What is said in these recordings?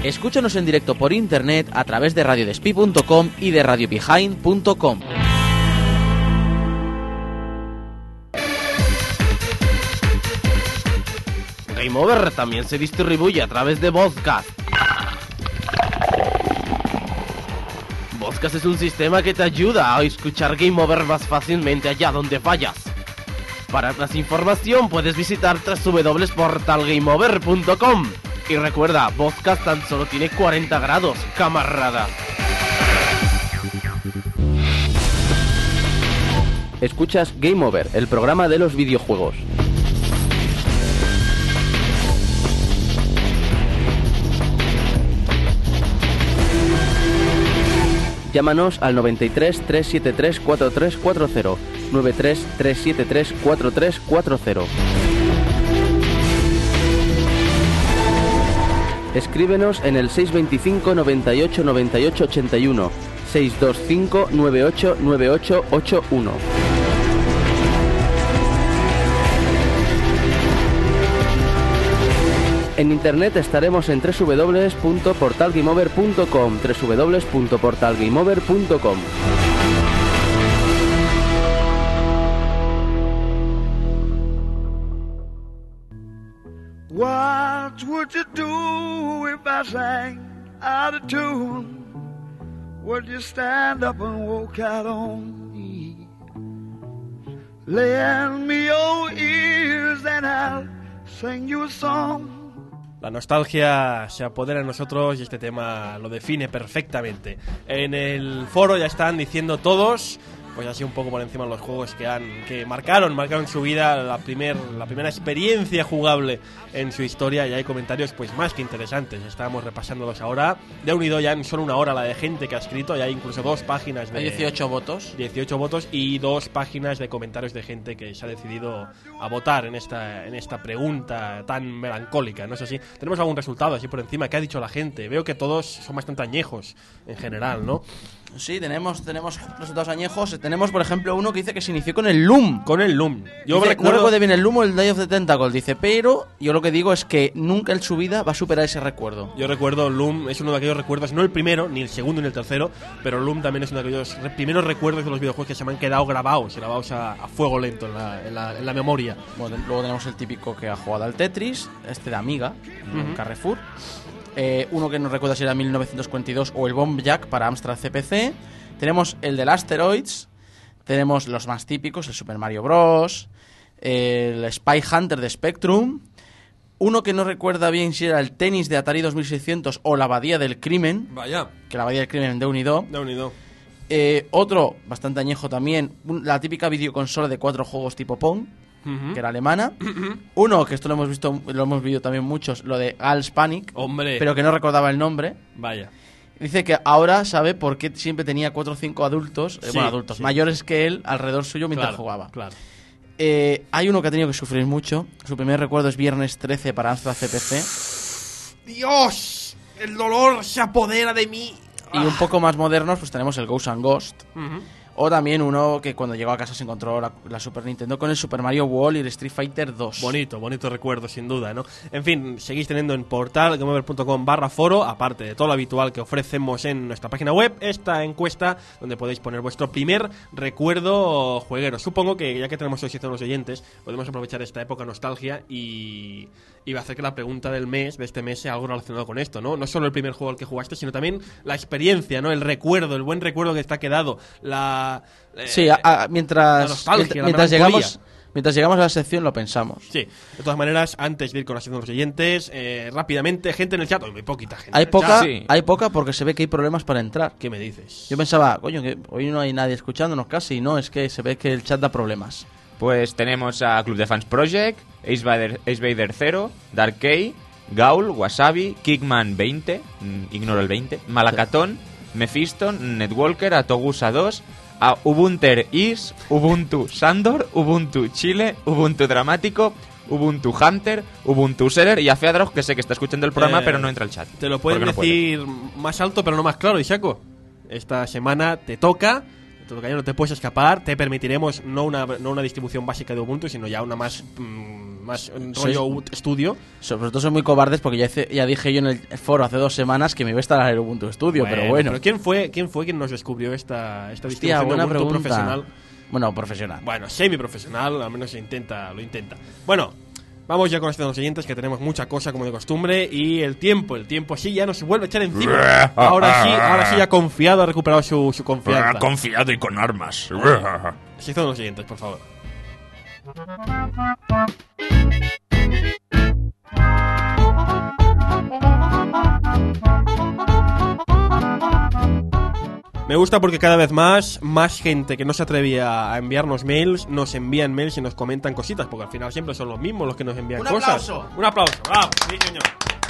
Escúchanos en directo por internet a través de radiodespí.com y de radiobehind.com. Game Over también se distribuye a través de Vodcast. Vodcast es un sistema que te ayuda a escuchar Game Over más fácilmente allá donde vayas. Para más información puedes visitar www.portalgameover.com. Y recuerda, Vodcast tan solo tiene 40 grados, camarada. Escuchas Game Over, el programa de los videojuegos. Llámanos al 93 373 4340, 93 373 4340. Escríbenos en el 625 98 98 81, 625 98 98 81. En internet estaremos en www.portalgameover.com, www.portalgameover.com. What would you do if I sang out of tune? Would you stand up and walk out on me? Lend me your ears and I'll sing you a song. La nostalgia se apodera de nosotros y este tema lo define perfectamente. En el foro ya están diciendo todos, pues así un poco por encima de los juegos que marcaron su vida, la primera experiencia jugable en su historia, y hay comentarios pues más que interesantes. Estábamos repasándolos ahora. De unido ya en solo una hora la de gente que ha escrito, y hay incluso 2 páginas de... Hay 18 votos. 18 votos y 2 páginas de comentarios de gente que se ha decidido a votar en esta pregunta tan melancólica, ¿no es así? Tenemos algún resultado así por encima. ¿Qué ha dicho la gente? Veo que todos son bastante añejos en general, ¿no? Sí, tenemos resultados añejos. Tenemos, por ejemplo, uno que dice que se inició con el Loom. Con el Loom. No recuerdo bien el Loom o el Day of the Tentacle, dice, pero yo lo que digo es que nunca en su vida va a superar ese recuerdo. Yo recuerdo Loom, es uno de aquellos recuerdos, no el primero, ni el segundo, ni el tercero, pero Loom también es uno de aquellos primeros recuerdos de los videojuegos que se me han quedado grabados a fuego lento en la memoria. Bueno, luego tenemos el típico que ha jugado al Tetris, de Amiga, Carrefour. Uno que no recuerda si era 1942 o el Bomb Jack para Amstrad CPC. Tenemos el del Asteroids. Tenemos los más típicos, el Super Mario Bros, el Spy Hunter de Spectrum. Uno que no recuerda bien si era el tenis de Atari 2600 o la Abadía del Crimen. Vaya. Que la Abadía del Crimen de Unido. Otro bastante añejo también, la típica videoconsola de 4 juegos tipo Pong, que era alemana. Uno que esto lo hemos visto también muchos, lo de Gals Panic. Hombre. Pero que no recordaba el nombre. Vaya. Dice que ahora sabe por qué siempre tenía 4 o 5 adultos, mayores que él alrededor suyo mientras jugaba. Claro. Hay uno que ha tenido que sufrir mucho. Su primer recuerdo es Viernes 13 para Amstrad CPC. ¡Dios! El dolor se apodera de mí. Y un poco más modernos, pues tenemos el Ghost and Ghost. O también uno que cuando llegó a casa se encontró la Super Nintendo con el Super Mario World y el Street Fighter 2. Bonito recuerdo, sin duda, ¿no? En fin, seguís teniendo en portalgameover.com/foro, aparte de todo lo habitual que ofrecemos en nuestra página web, esta encuesta donde podéis poner vuestro primer recuerdo jueguero. Supongo que ya que tenemos sociedad de los oyentes, podemos aprovechar esta época nostalgia y va a hacer que la pregunta del mes, de este mes, sea algo relacionado con esto, ¿no? No solo el primer juego al que jugaste, sino también la experiencia, ¿no? El recuerdo, el buen recuerdo que te ha quedado, mientras llegamos a la sección lo pensamos. Sí, de todas maneras, antes de ir con la sección de los oyentes, rápidamente, gente en el chat. Hay muy poquita gente. Hay poca porque se ve que hay problemas para entrar. ¿Qué me dices? Yo pensaba, coño, que hoy no hay nadie escuchándonos casi. No, es que se ve que el chat da problemas. Pues tenemos a Club de Fans Project, Ace Vader 0, Dark Key, Gaul, Wasabi, Kickman 20, ignoro el 20, Malacatón, Mephiston, Netwalker, Atogusa 2, a Ubuntu Is, Ubuntu Sandor, Ubuntu Chile, Ubuntu Dramático, Ubuntu Hunter, Ubuntu Seller y a Feadrog, que sé que está escuchando el programa pero no entra al chat. Te lo pueden decir más alto pero no más claro, Ishaco. Esta semana te toca, ya no te puedes escapar, te permitiremos no una distribución básica de Ubuntu, sino ya una más más rollo estudio. Sobre todo son muy cobardes porque ya dije yo en el foro hace 2 semanas que me iba a instalar el Ubuntu Studio, pero bueno. Pero ¿quién fue quien nos descubrió esta Hostia, distribución de buena Ubuntu pregunta. profesional? Bueno, profesional. Bueno, semi-profesional, al menos lo intenta. Bueno, vamos ya con los oyentes, que tenemos mucha cosa como de costumbre. Y el tiempo sí ya nos vuelve a echar encima. Ahora sí ya confiado, ha recuperado su confianza. Confiado y con armas. Sección de los oyentes, por favor. Me gusta porque cada vez más gente que no se atrevía a enviarnos mails nos envían mails y nos comentan cositas, porque al final siempre son los mismos los que nos envían cosas. Un aplauso, bravo, sí, señor.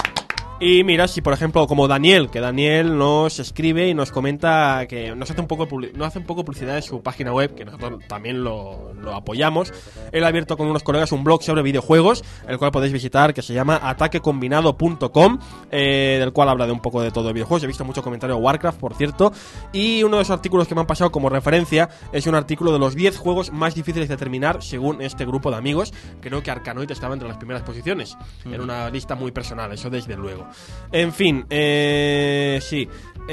Y mira, si por ejemplo como Daniel, que Daniel nos escribe y nos comenta que nos hace un poco publicidad en su página web, que nosotros también lo apoyamos. Él ha abierto con unos colegas un blog sobre videojuegos, el cual podéis visitar, que se llama ataquecombinado.com, del cual habla de un poco de todo de videojuegos. He visto mucho comentario de Warcraft, por cierto, y uno de los artículos que me han pasado como referencia es un artículo de los 10 juegos más difíciles de terminar según este grupo de amigos. Creo que Arkanoid estaba entre las primeras posiciones. Era una lista muy personal, eso desde luego. En fin, sí.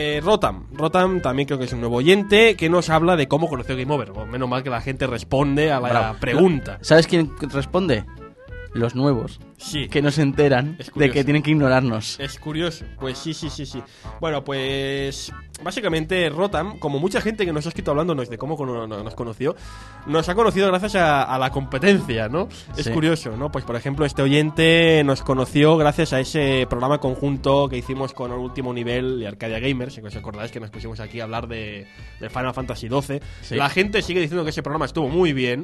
Rotam también creo que es un nuevo oyente que nos habla de cómo conoció Game Over. Bueno, menos mal que la gente responde a la pregunta. ¿Sabes quién responde? Los nuevos. Sí. Que no se enteran de que tienen que ignorarnos. Es curioso. Pues sí. Bueno, pues básicamente Rotam, como mucha gente que nos ha escrito hablándonos de cómo nos conoció, nos ha conocido gracias a la competencia, ¿no? Es curioso, ¿no? Pues por ejemplo, este oyente nos conoció gracias a ese programa conjunto que hicimos con el Último Nivel y Arcadia Gamers. Si os acordáis que nos pusimos aquí a hablar de Final Fantasy XII. Sí. La gente sigue diciendo que ese programa estuvo muy bien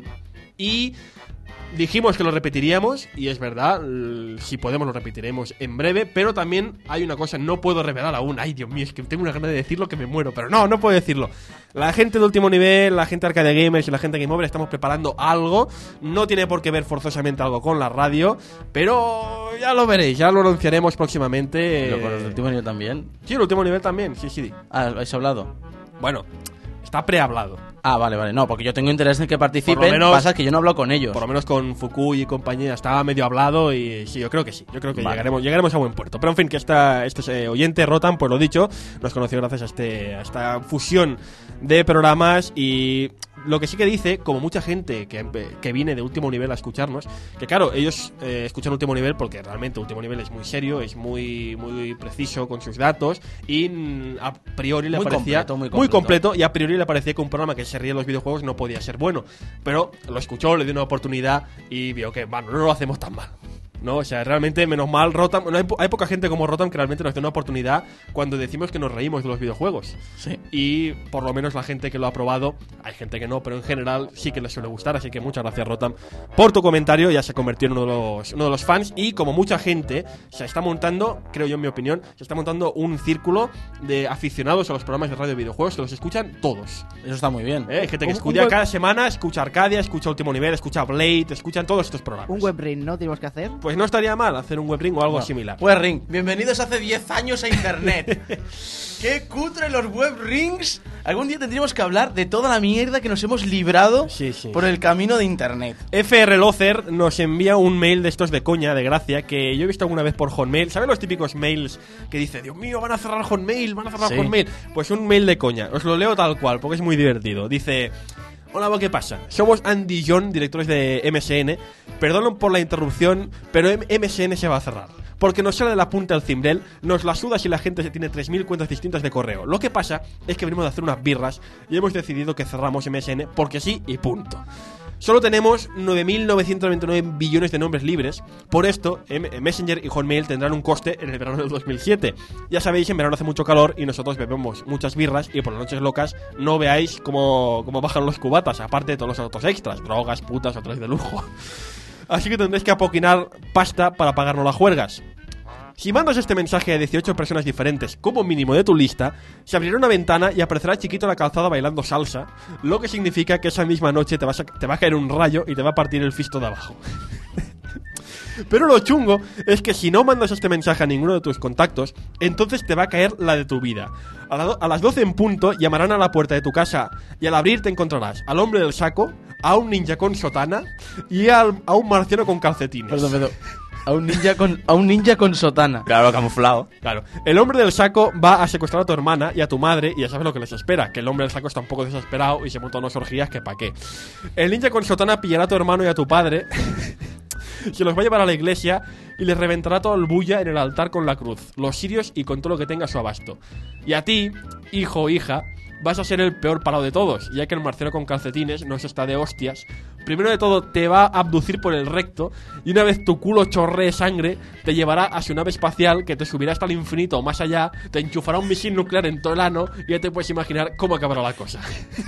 y dijimos que lo repetiríamos, y es verdad, si podemos lo repetiremos en breve, pero también hay una cosa, no puedo revelar aún. Ay, Dios mío, es que tengo una gana de decirlo que me muero, pero no puedo decirlo. La gente de Último Nivel, la gente de Arcadia Gamers y la gente de Game Over estamos preparando algo. No tiene por qué ver forzosamente algo con la radio, pero ya lo veréis, ya lo anunciaremos próximamente. ¿Pero con los de Último Nivel también? Sí, el Último Nivel también, sí. Ah, ¿habéis hablado? Bueno, está prehablado. Ah, vale. No, porque yo tengo interés en que participen. Menos, pasa que yo no hablo con ellos. Por lo menos con Fukui y compañía estaba medio hablado y sí, yo creo que sí. Yo creo que llegaremos a buen puerto. Pero en fin, que este oyente, Rotan, pues lo dicho, nos conoció gracias a esta fusión de programas. Y lo que sí que dice, como mucha gente que viene de Último Nivel a escucharnos, que claro, ellos escuchan Último Nivel porque realmente Último Nivel es muy serio, es muy preciso con sus datos y a priori le parecía muy completo, y a priori le parecía que un programa que se ríe de los videojuegos no podía ser bueno, pero lo escuchó, le dio una oportunidad y vio que, bueno, no lo hacemos tan mal, ¿no? O sea, realmente, menos mal, Rotam. Hay poca gente como Rotam que realmente nos da una oportunidad cuando decimos que nos reímos de los videojuegos. Sí. Y por lo menos la gente que lo ha probado, hay gente que no, pero en general sí que les suele gustar. Así que muchas gracias, Rotam, por tu comentario. Ya se convirtió en uno de los fans. Y como mucha gente se está montando, creo yo en mi opinión, se está montando un círculo de aficionados a los programas de radio de videojuegos que los escuchan todos. Eso está muy bien. Hay gente que escucha cada semana, escucha Arcadia, escucha Último Nivel, escucha Blade, escuchan todos estos programas. Un webring, ¿no? Tenemos que hacer. Pues no estaría mal hacer un webring o algo similar. Webring, bienvenidos hace 10 años a internet. ¡Qué cutre los webrings! Algún día tendríamos que hablar de toda la mierda que nos hemos librado por el camino de internet. FR Lozer nos envía un mail de estos de coña, de gracia, que yo he visto alguna vez por Hotmail. ¿Saben los típicos mails que dice, Dios mío, van a cerrar Hotmail, Hotmail? Pues un mail de coña. Os lo leo tal cual, porque es muy divertido. Dice: hola, ¿qué pasa? Somos Andy y John, directores de MSN. Perdonen por la interrupción, pero MSN se va a cerrar. Porque nos sale de la punta del cimbrel, nos la suda si la gente se tiene 3.000 cuentas distintas de correo. Lo que pasa es que venimos de hacer unas birras y hemos decidido que cerramos MSN porque sí y punto. Solo tenemos 9.999 billones de nombres libres. Por esto, Messenger y Hotmail tendrán un coste en el verano del 2007. Ya sabéis, en verano hace mucho calor y nosotros bebemos muchas birras y por las noches locas no veáis cómo bajan los cubatas, aparte de todos los otros extras, drogas, putas, hoteles de lujo. Así que tendréis que apoquinar pasta para pagarnos las juergas. Si mandas este mensaje a 18 personas diferentes como mínimo de tu lista, se abrirá una ventana y aparecerá chiquito en la calzada bailando salsa, lo que significa que esa misma noche te va a caer un rayo y te va a partir el fisto de abajo. Pero lo chungo es que si no mandas este mensaje a ninguno de tus contactos, entonces te va a caer la de tu vida. A las 12 en punto llamarán a la puerta de tu casa y al abrir te encontrarás al hombre del saco, a un ninja con sotana y a un marciano con calcetines. Perdón. A un ninja con sotana. Claro, camuflado. Claro, el hombre del saco va a secuestrar a tu hermana y a tu madre y ya sabes lo que les espera, que el hombre del saco está un poco desesperado y se monta unas orgías que pa' qué. El ninja con sotana pillará a tu hermano y a tu padre, se los va a llevar a la iglesia y les reventará todo el bulla en el altar con la cruz, los cirios y con todo lo que tenga a su abasto. Y a ti, hijo o hija, vas a ser el peor parado de todos, ya que el marciano con calcetines no se está de hostias. Primero de todo te va a abducir por el recto y una vez tu culo chorree sangre te llevará a su nave espacial que te subirá hasta el infinito o más allá, te enchufará un misil nuclear en todo el ano y ya te puedes imaginar cómo acabará la cosa.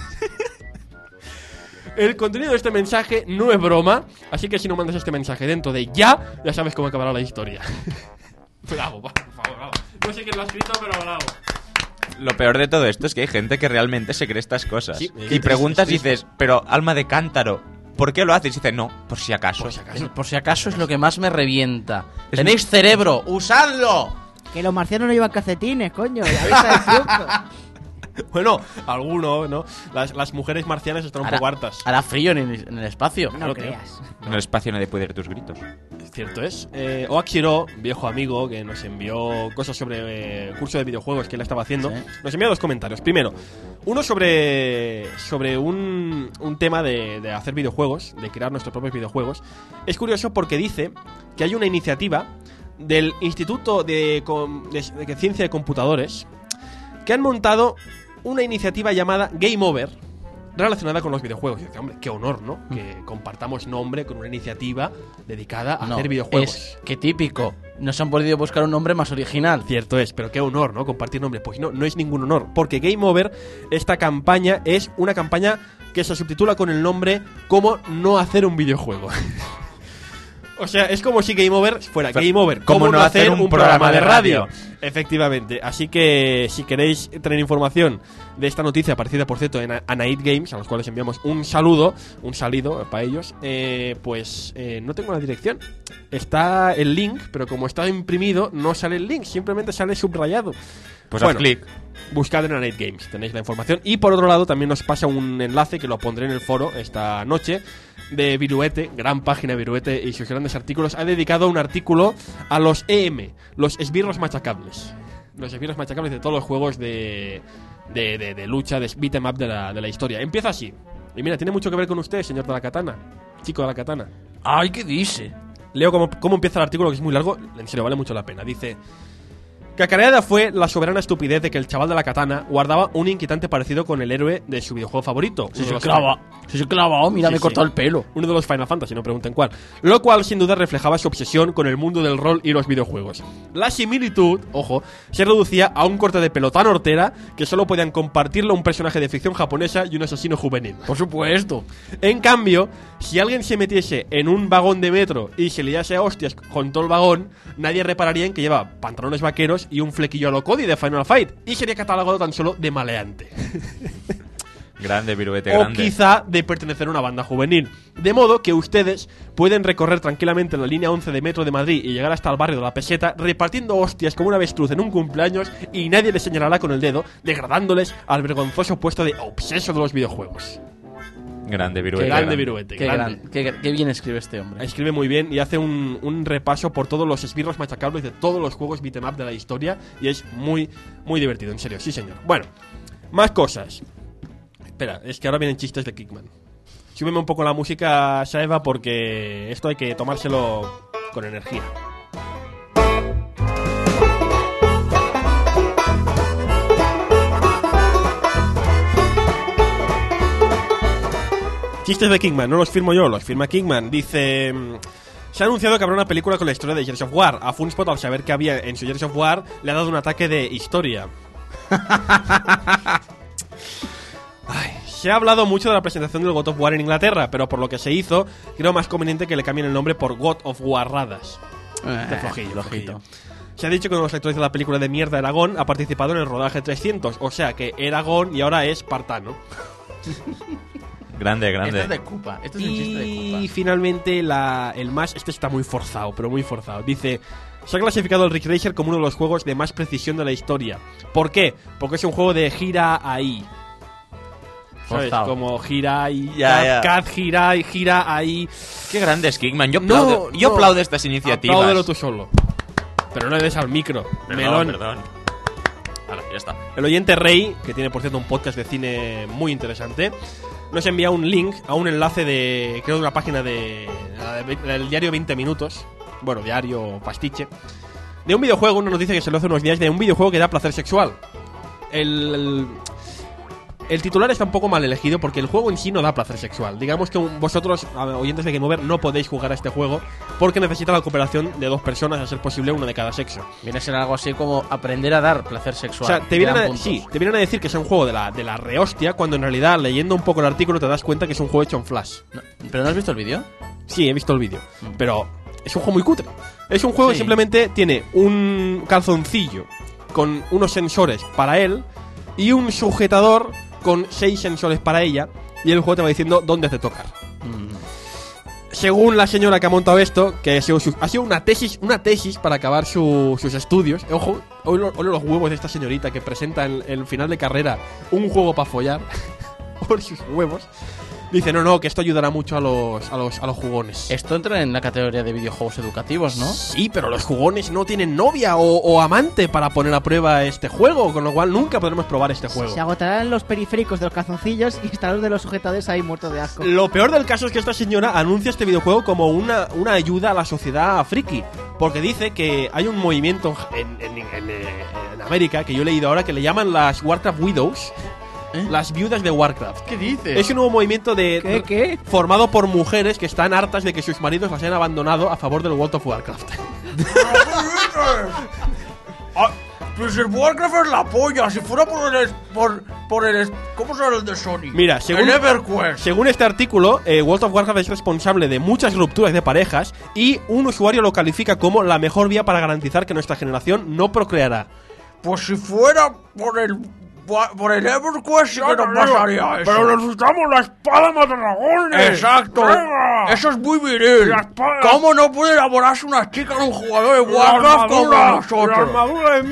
El contenido de este mensaje no es broma, así que si no mandas este mensaje dentro de ya sabes cómo acabará la historia. Bravo, por favor, bravo. No sé quién lo ha escrito, pero bravo. Lo peor de todo esto es que hay gente que realmente se cree estas cosas. Sí, y preguntas y dices, pero alma de cántaro, ¿por qué lo haces? Y dice, no, por si acaso. Por si acaso es lo que más me revienta. ¡Tenéis cerebro! ¡Usadlo! Que los marcianos no llevan calcetines, coño. Ya viste el truco. Bueno, alguno, ¿no? Las mujeres marcianas están un poco hartas. Hará frío en el espacio. No creas. En el espacio nadie puede oír tus gritos. Cierto es. Oakshiro, viejo amigo que nos envió cosas sobre curso de videojuegos que él estaba haciendo, Sí. nos envió dos comentarios. Primero, uno sobre un tema de hacer videojuegos, de crear nuestros propios videojuegos. Es curioso porque dice que hay una iniciativa del Instituto de Ciencia de Computadores que han montado una iniciativa llamada Game Over relacionada con los videojuegos. Y dice, hombre, qué honor, ¿no? Que compartamos nombre con una iniciativa dedicada a hacer videojuegos. Es que típico. No se han podido buscar un nombre más original. Cierto es, pero qué honor, ¿no? Compartir nombre. Pues no es ningún honor, porque Game Over, esta campaña, es una campaña que se subtitula con el nombre Cómo no hacer un videojuego. O sea, es como si Game Over fuera Game Over. ¿Cómo no hacer un programa de radio? Efectivamente. Así que si queréis tener información de esta noticia, aparecida por cierto en Anaid Games, a los cuales enviamos un salido para ellos, pues no tengo la dirección. Está el link, pero como está imprimido, no sale el link, simplemente sale subrayado. Pues haz clic. Buscad en Anaid Games, tenéis la información. Y por otro lado, también nos pasa un enlace que lo pondré en el foro esta noche, de Viruete, gran página Viruete y sus grandes artículos. Ha dedicado un artículo a los EM, los esbirros machacables. Los esbirros machacables de todos los juegos de lucha, de beat 'em up de la historia. Empieza así. Y mira, tiene mucho que ver con usted, señor de la katana. Chico de la katana. ¡Ay, qué dice! Leo cómo empieza el artículo, que es muy largo. En serio, vale mucho la pena. Dice: cacareada fue la soberana estupidez de que el chaval de la katana guardaba un inquietante parecido con el héroe de su videojuego favorito. Si se clava, mira, Sí, me he cortado sí. el pelo. Uno de los Final Fantasy, no pregunten cuál. Lo cual sin duda reflejaba su obsesión con el mundo del rol y los videojuegos. La similitud, ojo, se reducía a un corte de pelo tan hortera que solo podían compartirlo un personaje de ficción japonesa y un asesino juvenil. Por supuesto. En cambio, si alguien se metiese en un vagón de metro y se liase a hostias con todo el vagón, nadie repararía en que lleva pantalones vaqueros y un flequillo a lo Cody de Final Fight, y sería catalogado tan solo de maleante. Grande, Viruete, O grande. quizá de pertenecer a una banda juvenil. De modo que ustedes pueden recorrer tranquilamente la línea 11 de Metro de Madrid y llegar hasta el barrio de La Peseta repartiendo hostias como un avestruz en un cumpleaños y nadie les señalará con el dedo, degradándoles al vergonzoso puesto de obseso de los videojuegos. Grande, Viruete. Grande Viruete, Qué, grande. qué bien escribe este hombre. Escribe muy bien y hace un repaso por todos los esbirros machacables de todos los juegos beat'em up de la historia y es muy, muy divertido, en serio, sí señor. Bueno, más cosas. Espera, es que ahora vienen chistes de Kickman. Súbeme un poco la música, Saeva, porque esto hay que tomárselo con energía. Chistes de Kickman, no los firmo yo, los firma Kickman. Dice: se ha anunciado que habrá una película con la historia de Gears of War. A Funspot, al saber que había en su Gears of War, le ha dado un ataque de historia. Ay, se ha hablado mucho de la presentación del God of War en Inglaterra, pero por lo que se hizo, creo más conveniente que le cambien el nombre por God of Warradas. De flojillo, flojito. Se ha dicho que uno de los actores de la película de mierda, Eragon, ha participado en el rodaje 300, o sea que Eragon y ahora es Spartano. Grande. Este es de Koopa. Este es el chiste de Y Koopa. finalmente el más, este está muy forzado, pero muy forzado. Dice: se ha clasificado el Ridge Racer como uno de los juegos de más precisión de la historia. ¿Por qué? Porque es un juego de gira ahí. ¿Sabes? Forzado. Como gira y Ya. Cat gira y gira ahí. Qué grande es Kickman. Yo No, aplaudo estas iniciativas. Apláudelo tú solo. Pero no le des al micro. Melón. Perdón. Ahora, ya está. El oyente Rey, que tiene por cierto un podcast de cine muy interesante, nos envía un link a un enlace de, creo, de una página del diario 20 minutos. Bueno, diario o pastiche. De un videojuego, una noticia que se lo hace unos días, de un videojuego que da placer sexual. El titular está un poco mal elegido porque el juego en sí no da placer sexual. Digamos que vosotros, oyentes de Game Over, no podéis jugar a este juego porque necesita la cooperación de 2 personas, a ser posible uno de cada sexo. Viene a ser algo así como aprender a dar placer O sexual. sea, te vienen, dan a, puntos. sí, te vienen a decir que es un juego de la rehostia, cuando en realidad, leyendo un poco el artículo, te das cuenta que es un juego hecho en Flash. No, ¿pero no has visto el vídeo? Sí, he visto el vídeo, pero es un juego muy cutre. Es un juego que simplemente tiene un calzoncillo con unos sensores para él y un sujetador con 6 sensores para ella, y el juego te va diciendo dónde has de tocar. Según la señora que ha montado esto, que ha sido una tesis para acabar sus estudios. Ojo, oye los huevos de esta señorita que presenta en el final de carrera un juego para follar por sus huevos. Dice, no, que esto ayudará mucho a los jugones. Esto entra en la categoría de videojuegos educativos, ¿no? Sí, pero los jugones no tienen novia o amante para poner a prueba este juego, con lo cual nunca podremos probar este juego. Se agotarán los periféricos de los calzoncillos y estarán los de los sujetadores ahí muertos de asco. Lo peor del caso es que esta señora anuncia este videojuego como una ayuda a la sociedad friki, porque dice que hay un movimiento en América, que yo he leído ahora, que le llaman las Warcraft Widows, las viudas de Warcraft. ¿Qué dices? Es un nuevo movimiento ¿Qué? formado por mujeres que están hartas de que sus maridos las hayan abandonado a favor del World of Warcraft. Pues el Warcraft es la polla. Si fuera por el ¿cómo se llama el de Sony? Mira, según este artículo, World of Warcraft es responsable de muchas rupturas de parejas y un usuario lo califica como la mejor vía para garantizar que nuestra generación no procreará. Pues si fuera por el EverQuest sí que no pasaría eso. Pero necesitamos la espada matadragones. Exacto. ¡Venga! Eso es muy viril. La espada. ¿Cómo no puede enamorarse una chica de un jugador de Warcraft como La nosotros? armadura de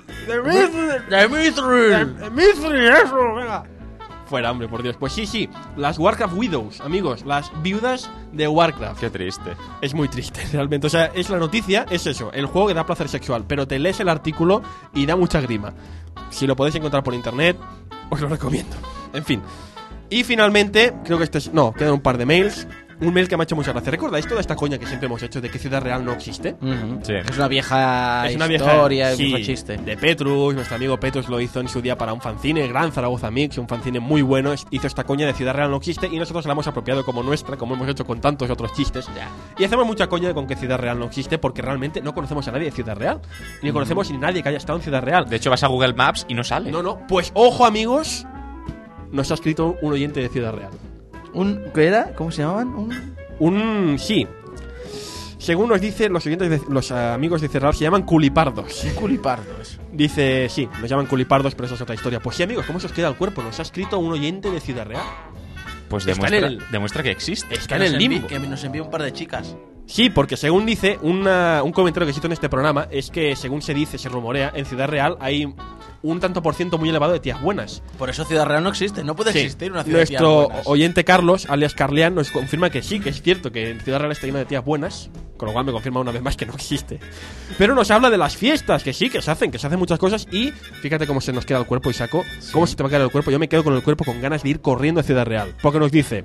Mithril, eso, venga. Fuera, hombre, por Dios. Pues sí, las Warcraft Widows, amigos, las viudas de Warcraft. Qué triste. Es muy triste, realmente. O sea, es la noticia, es eso, el juego que da placer sexual, pero te lees el artículo y da mucha grima. Si lo podéis encontrar por internet, os lo recomiendo. En fin. Y finalmente, creo que quedan un par de mails. Un mail que me ha hecho mucha gracia. ¿Recordáis toda esta coña que siempre hemos hecho de que Ciudad Real no existe? Sí. Es una vieja Es una historia, vieja un viejo chiste. de Petrus. Nuestro amigo Petrus lo hizo en su día para un fanzine, Gran Zaragoza Mix, un fanzine muy bueno. Hizo esta coña de Ciudad Real no existe y nosotros la hemos apropiado como nuestra, como hemos hecho con tantos otros chistes. Y hacemos mucha coña con que Ciudad Real no existe porque realmente no conocemos a nadie de Ciudad Real. Ni conocemos ni nadie que haya estado en Ciudad Real. De hecho, vas a Google Maps y no sale. No. Pues ojo, amigos. Nos ha escrito un oyente de Ciudad Real. ¿Qué era? ¿Cómo se llamaban? Sí. Según nos dicen los oyentes, los amigos de Ciudad Real se llaman culipardos. Culipardo, eso. Dice, sí, nos llaman culipardos, pero eso es otra historia. Pues sí, amigos, ¿cómo se os queda el cuerpo? Nos ha escrito un oyente de Ciudad Real. Pues Está demuestra que existe. Está en el limbo. Que nos envió un par de chicas. Sí, porque según dice, un comentario que cito en este programa es que, según se dice, se rumorea, en Ciudad Real hay un tanto por ciento muy elevado de tías buenas. Por eso Ciudad Real no existe. No puede Sí. existir una ciudad de tías Nuestro buenas. oyente Carlos, alias Carlian, nos confirma que sí, que es cierto que en Ciudad Real está llena de tías buenas, con lo cual me confirma una vez más que no existe. Pero nos habla de las fiestas, que sí, que se hacen muchas cosas y fíjate cómo se nos queda el cuerpo, Isaco. ¿Cómo se te va a quedar el cuerpo? Yo me quedo con el cuerpo con ganas de ir corriendo a Ciudad Real. Porque nos dice...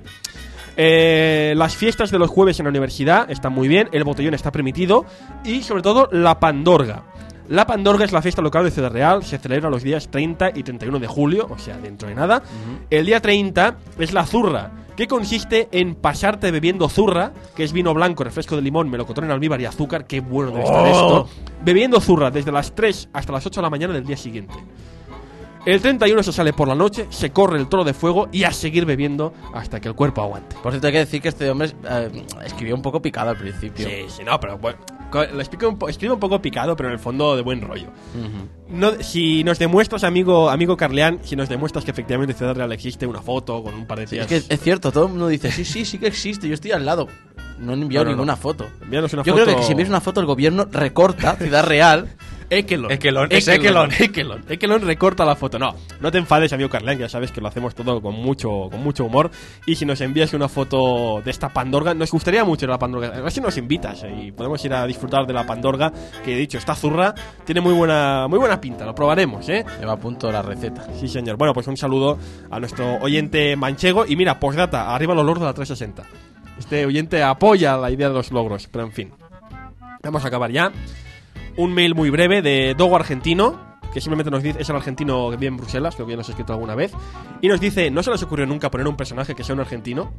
las fiestas de los jueves en la universidad están muy bien, el botellón está permitido y sobre todo la pandorga. La pandorga es la fiesta local de Ciudad Real, se celebra los días 30 y 31 de julio, o sea, dentro de nada. El día 30 es la zurra, que consiste en pasarte bebiendo zurra, que es vino blanco, refresco de limón, melocotón en almíbar y azúcar, qué bueno debe estar esto, bebiendo zurra desde las 3 hasta las 8 de la mañana del día siguiente. El 31 se sale por la noche, se corre el toro de fuego y a seguir bebiendo hasta que el cuerpo aguante. Por cierto, hay que decir que este hombre escribió un poco picado al principio. Sí, no, pero bueno, lo escribe un poco picado, pero en el fondo de buen rollo. No, si nos demuestras, amigo Carleán, si nos demuestras que efectivamente Ciudad Real existe, una foto con un par de Sí, tías... es que es cierto, todo el mundo dice, sí que existe, yo estoy al lado. No han enviado ninguna foto. Envíanos una Yo foto. creo que si envías una foto, el gobierno recorta Ciudad Real. Ekelon recorta la foto. No te enfades, amigo Carleán, ya sabes que lo hacemos todo con mucho humor. Y si nos envías una foto de esta pandorga, nos gustaría mucho ir a la pandorga. A ver si nos invitas y podemos ir a disfrutar de la pandorga, que he dicho, esta zurra tiene muy buena pinta, lo probaremos, ¿eh? Me va a punto la receta. Sí, señor. Bueno, pues un saludo a nuestro oyente manchego. Y mira, postdata, arriba los logros de la 360. Este oyente apoya la idea de los logros, pero en fin. Vamos a acabar ya. Un mail muy breve de Dogo Argentino, que simplemente nos dice, es el argentino que vive en Bruselas, creo que ya nos ha escrito alguna vez, y nos dice, ¿no se les ocurrió nunca poner un personaje que sea un argentino?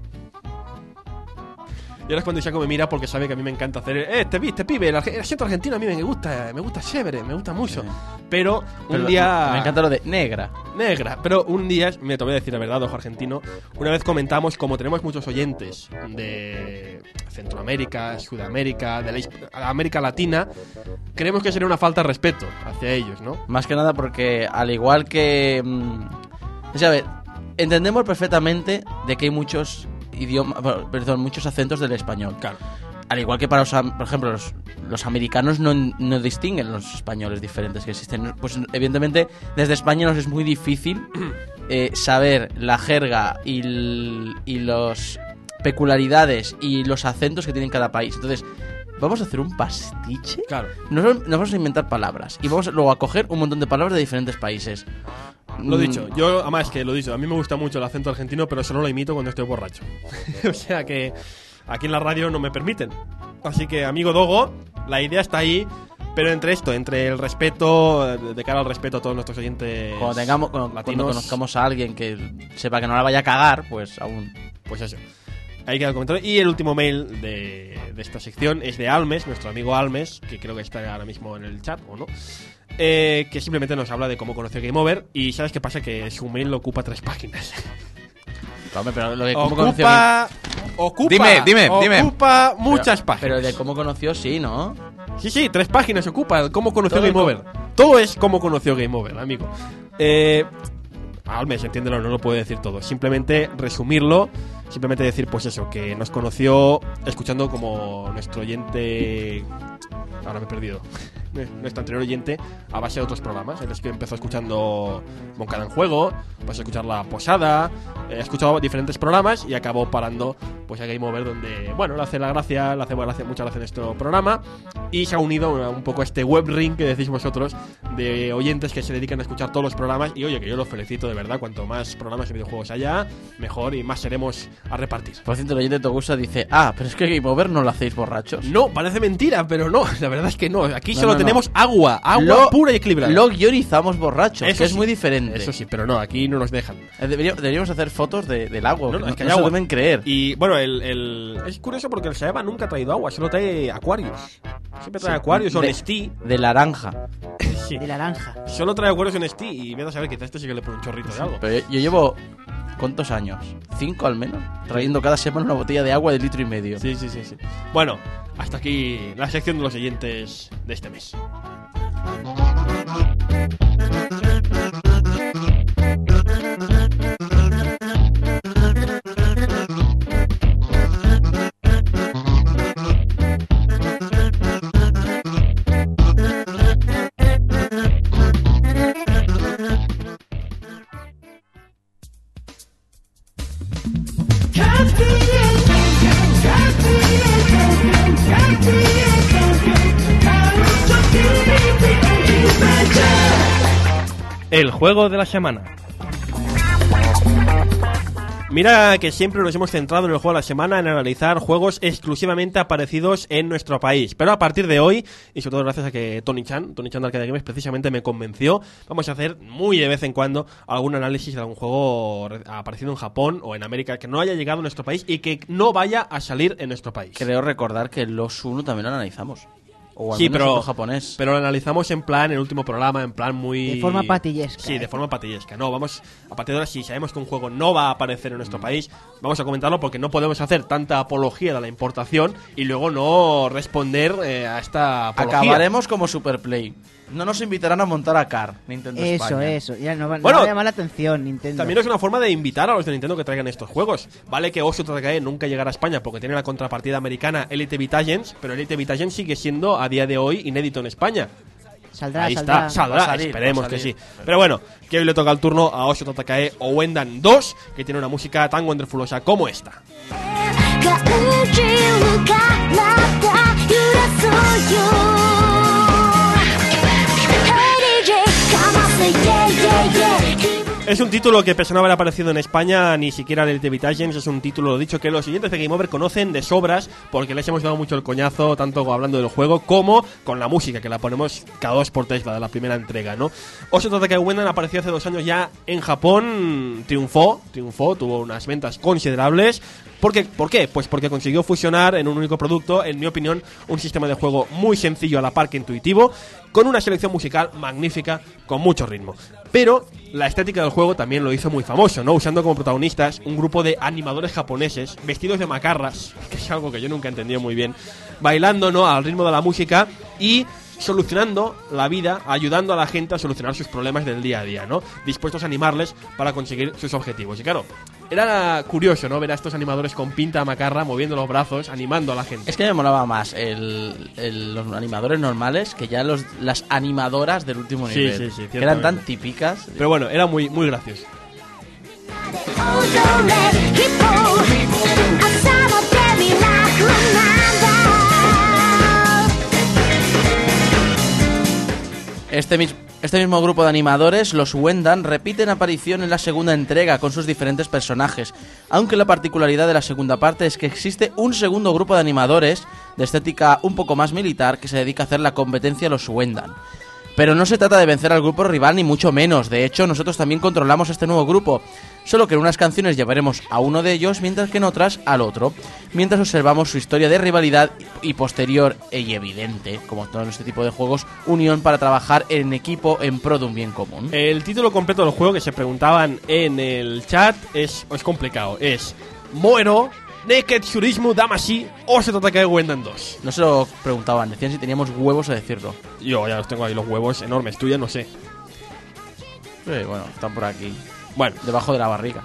Y ahora es cuando Isaco me mira porque sabe que a mí me encanta hacer este pibe, el acento argentino a mí me gusta chévere, me gusta mucho. Pero un día... Me encanta lo de negra. Pero un día, me te voy a decir la verdad, ojo argentino, una vez comentamos, como tenemos muchos oyentes de Centroamérica, Sudamérica, de la América Latina, creemos que sería una falta de respeto hacia ellos, ¿no? Más que nada porque, al igual que... o sea, a ver, entendemos perfectamente de que hay muchos muchos acentos del español. Claro. Al igual que para por ejemplo, los americanos no distinguen los españoles diferentes que existen. Pues evidentemente desde España nos es muy difícil saber la jerga y las peculiaridades y los acentos que tiene cada país. Entonces, vamos a hacer un pastiche. Claro. Nos vamos a inventar palabras y vamos luego a coger un montón de palabras de diferentes países. Lo dicho, yo además que lo dicho, a mí me gusta mucho el acento argentino, pero solo lo imito cuando estoy borracho. O sea que aquí en la radio no me permiten. Así que, amigo Dogo, la idea está ahí, pero entre el respeto, de cara al respeto a todos nuestros oyentes cuando conozcamos a alguien que sepa que no la vaya a cagar, pues aún. Pues eso. Ahí queda el comentario. Y el último mail de esta sección es de Almes, nuestro amigo Almes, que creo que está ahora mismo en el chat, ¿o no? Que simplemente nos habla de cómo conoció Game Over. Y ¿sabes qué pasa? Que su mail lo ocupa 3 páginas. Hombre, pero lo de cómo ocupa muchas páginas. Pero de cómo conoció, sí, ¿no? Sí, 3 páginas ocupa cómo conoció Todo Game Over. Todo es cómo conoció Game Over, amigo. Almes, entiéndelo, no lo puedo decir todo. Simplemente resumirlo, simplemente decir, pues eso, que nos conoció escuchando como nuestro oyente... Ahora me he perdido. Nuestro anterior oyente, a base de otros programas. Él es que empezó escuchando Moncada en Juego, pasó a escuchar La Posada, ha escuchado diferentes programas y acabó parando pues a Game Over, donde, bueno, le hace mucha gracia nuestro programa, y se ha unido un poco a este web ring que decís vosotros de oyentes que se dedican a escuchar todos los programas. Y oye, que yo los felicito de verdad, cuanto más programas de videojuegos haya, mejor, y más seremos a repartir. Por cierto, el oyente Togusa dice, pero es que Game Over no lo hacéis borrachos. No, parece mentira, pero no, la verdad es que no. Aquí solo tenemos agua pura y equilibrada. Lo guionizamos borrachos, eso que sí, es muy diferente. Eso sí, pero no, aquí no nos dejan. Deberíamos hacer fotos del agua, no, es que no hay se agua. deben creer. Y bueno, es curioso porque el Saeva nunca ha traído agua, solo trae Aquarius. Siempre trae Aquarius o Nestí. De naranja. Sí. De naranja. Solo trae Aquarius o Nestí, y vete a saber que este sí que le pone un chorrito de algo. Pero yo llevo... ¿Cuántos años? 5 al menos. Trayendo cada semana una botella de agua de 1,5 litros. Sí. Bueno, hasta aquí la sección de los oyentes de este mes. El juego de la semana. Mira que siempre nos hemos centrado en el juego de la semana, en analizar juegos exclusivamente aparecidos en nuestro país. Pero a partir de hoy, y sobre todo gracias a que Tony-chan de Arcade Games precisamente me convenció, vamos a hacer muy de vez en cuando algún análisis de algún juego aparecido en Japón o en América que no haya llegado a nuestro país y que no vaya a salir en nuestro país. Creo recordar que los 1 también lo analizamos. O al Sí, menos pero otro japonés. Pero lo analizamos en plan, el último programa, en plan muy... De forma patillesca. Sí, de forma patillesca. No, vamos, a partir de ahora, si sabemos que un juego no va a aparecer en nuestro país, vamos a comentarlo porque no podemos hacer tanta apología de la importación y luego no responder a esta apología. Acabaremos como Superplay. No nos invitarán a montar a Car, Nintendo España. Eso. Ya no va, Bueno, no va a llamar la atención, Nintendo. También es una forma de invitar a los de Nintendo que traigan estos juegos. Vale que Osho Tatakae nunca llegará a España porque tiene la contrapartida americana Elite Beat Agents, pero Elite Beat Agents sigue siendo a día de hoy inédito en España. Saldrá, Ahí saldrá. está, saldrá, Va a salir, esperemos va a que salir. sí. Pero bueno, que hoy le toca el turno a Osho Tatakae o Wendan 2, que tiene una música tan wonderfulosa como esta. が宇宙から揺らそうよ Hey DJ かませ yeah yeah yeah Es un título que pese a no haber aparecido en España, ni siquiera en Elite Beat Agents, es un título, lo dicho, que los siguientes de Game Over conocen de sobras, porque les hemos dado mucho el coñazo, tanto hablando del juego como con la música, que la ponemos cada 2x3, la de la primera entrega, ¿no? Osho Tatakae Wendan apareció hace 2 años ya en Japón, triunfó, tuvo unas ventas considerables. ¿Por qué? Pues porque consiguió fusionar en un único producto, en mi opinión, un sistema de juego muy sencillo a la par que intuitivo, con una selección musical magnífica, con mucho ritmo. Pero la estética del juego también lo hizo muy famoso, ¿no? Usando como protagonistas un grupo de animadores japoneses vestidos de macarras, que es algo que yo nunca he entendido muy bien, bailando, ¿no?, al ritmo de la música y solucionando la vida, ayudando a la gente a solucionar sus problemas del día a día, ¿no? Dispuestos a animarles para conseguir sus objetivos. Y claro, era curioso, ¿no?, ver a estos animadores con pinta macarra, moviendo los brazos, animando a la gente. Es que me molaba más los animadores normales que ya las animadoras del último Sí, nivel. sí, que eran tan ciertamente. típicas. Pero bueno, era muy, muy gracioso. 踊れヒップ朝の手ミラクルなんだ Este mismo grupo de animadores, los Wendan, repiten aparición en la segunda entrega con sus diferentes personajes, aunque la particularidad de la segunda parte es que existe un segundo grupo de animadores de estética un poco más militar que se dedica a hacer la competencia a los Wendan. Pero no se trata de vencer al grupo rival ni mucho menos, de hecho nosotros también controlamos este nuevo grupo, solo que en unas canciones llevaremos a uno de ellos mientras que en otras al otro, mientras observamos su historia de rivalidad y posterior y evidente, como en todo este tipo de juegos, unión para trabajar en equipo en pro de un bien común. El título completo del juego que se preguntaban en el chat es complicado. Es Moero Naked Shurismu Damashi Osho Tatakae Wendan 2. No se lo preguntaban, decían si teníamos huevos a decirlo. Yo ya los tengo ahí los huevos enormes, tú ya no sé. Bueno, están por aquí, Bueno, debajo de la barriga.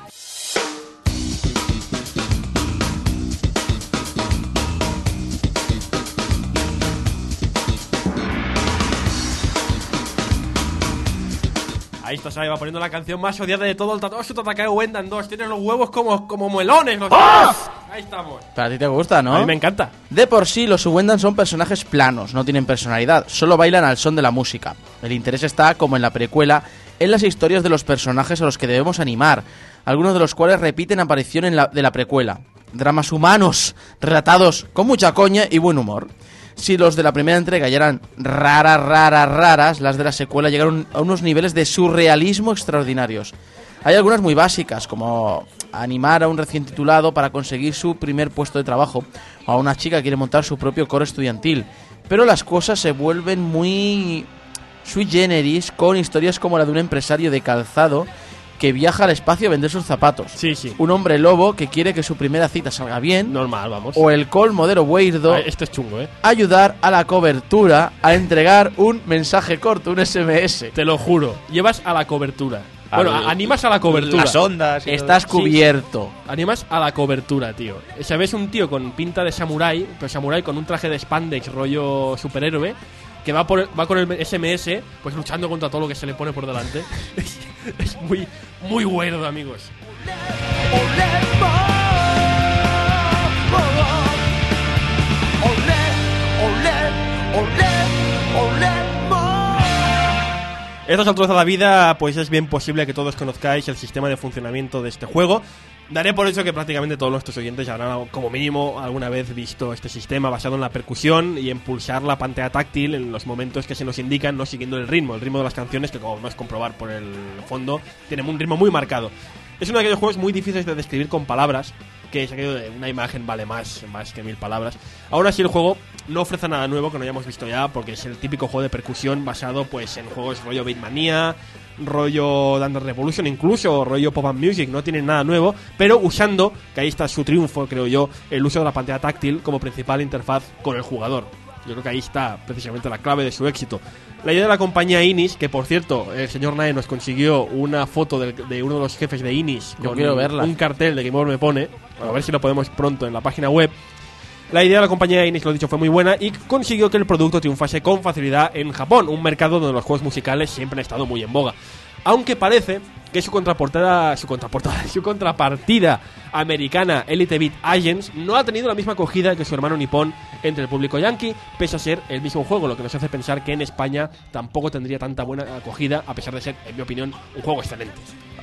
ahí está Sai, va poniendo la canción más odiada de todo el Osho Tatakae Wendan 2. Tienes los huevos como melones. Los Ahí estamos. Pero a ti te gusta, ¿no? A mí me encanta. De por sí, los Wendan son personajes planos, no tienen personalidad, solo bailan al son de la música. El interés está, como en la precuela, en las historias de los personajes a los que debemos animar, algunos de los cuales repiten aparición de la precuela. Dramas humanos, relatados con mucha coña y buen humor. Si los de la primera entrega ya eran raras, las de la secuela llegaron a unos niveles de surrealismo extraordinarios. Hay algunas muy básicas, como animar a un recién titulado para conseguir su primer puesto de trabajo, o a una chica que quiere montar su propio coro estudiantil. Pero las cosas se vuelven muy sui generis, con historias como la de un empresario de calzado que viaja al espacio a vender sus zapatos. Sí, sí. Un hombre lobo que quiere que su primera cita salga bien. Normal, vamos. O el colmo de lo weirdo, Este es chungo, ayudar a la cobertura a entregar un mensaje corto, un SMS. Te lo juro. Llevas a la cobertura. Bueno, animas a la cobertura. Las ondas. y Estás todo. cubierto. Animas a la cobertura, tío. ¿Sabes? Un tío con pinta de samurái, pero samurái con un traje de spandex rollo superhéroe, que va con el SMS, pues luchando contra todo lo que se le pone por delante. Es muy, muy weirdo, amigos. A estas alturas de la vida, pues es bien posible que todos conozcáis el sistema de funcionamiento de este juego. Daré por hecho que prácticamente todos nuestros oyentes habrán, como mínimo, alguna vez visto este sistema basado en la percusión y en pulsar la pantalla táctil en los momentos que se nos indican, no siguiendo el ritmo de las canciones, que como podemos comprobar por el fondo, tienen un ritmo muy marcado. Es uno de aquellos juegos muy difíciles de describir con palabras, que se ha quedado de una imagen vale más que 1000 palabras. Aún así el juego no ofrece nada nuevo que no hayamos visto ya, porque es el típico juego de percusión basado pues en juegos rollo Beatmania, rollo Dance Revolution, incluso rollo Pop and Music. No tiene nada nuevo, pero usando, que ahí está su triunfo, creo yo, el uso de la pantalla táctil como principal interfaz con el jugador. Yo creo que ahí está precisamente la clave de su éxito. La idea de la compañía Inis, que por cierto, el señor Nae nos consiguió una foto de uno de los jefes de Inis Yo con quiero verla. un cartel de Game Over Me Pone, a ver si lo podemos pronto en la página web. La idea de la compañía Inis, lo dicho, fue muy buena y consiguió que el producto triunfase con facilidad en Japón, un mercado donde los juegos musicales siempre han estado muy en boga. Aunque parece que su contrapartida americana Elite Beat Agents no ha tenido la misma acogida que su hermano nipón entre el público yankee, pese a ser el mismo juego, lo que nos hace pensar que en España tampoco tendría tanta buena acogida, a pesar de ser, en mi opinión, un juego excelente.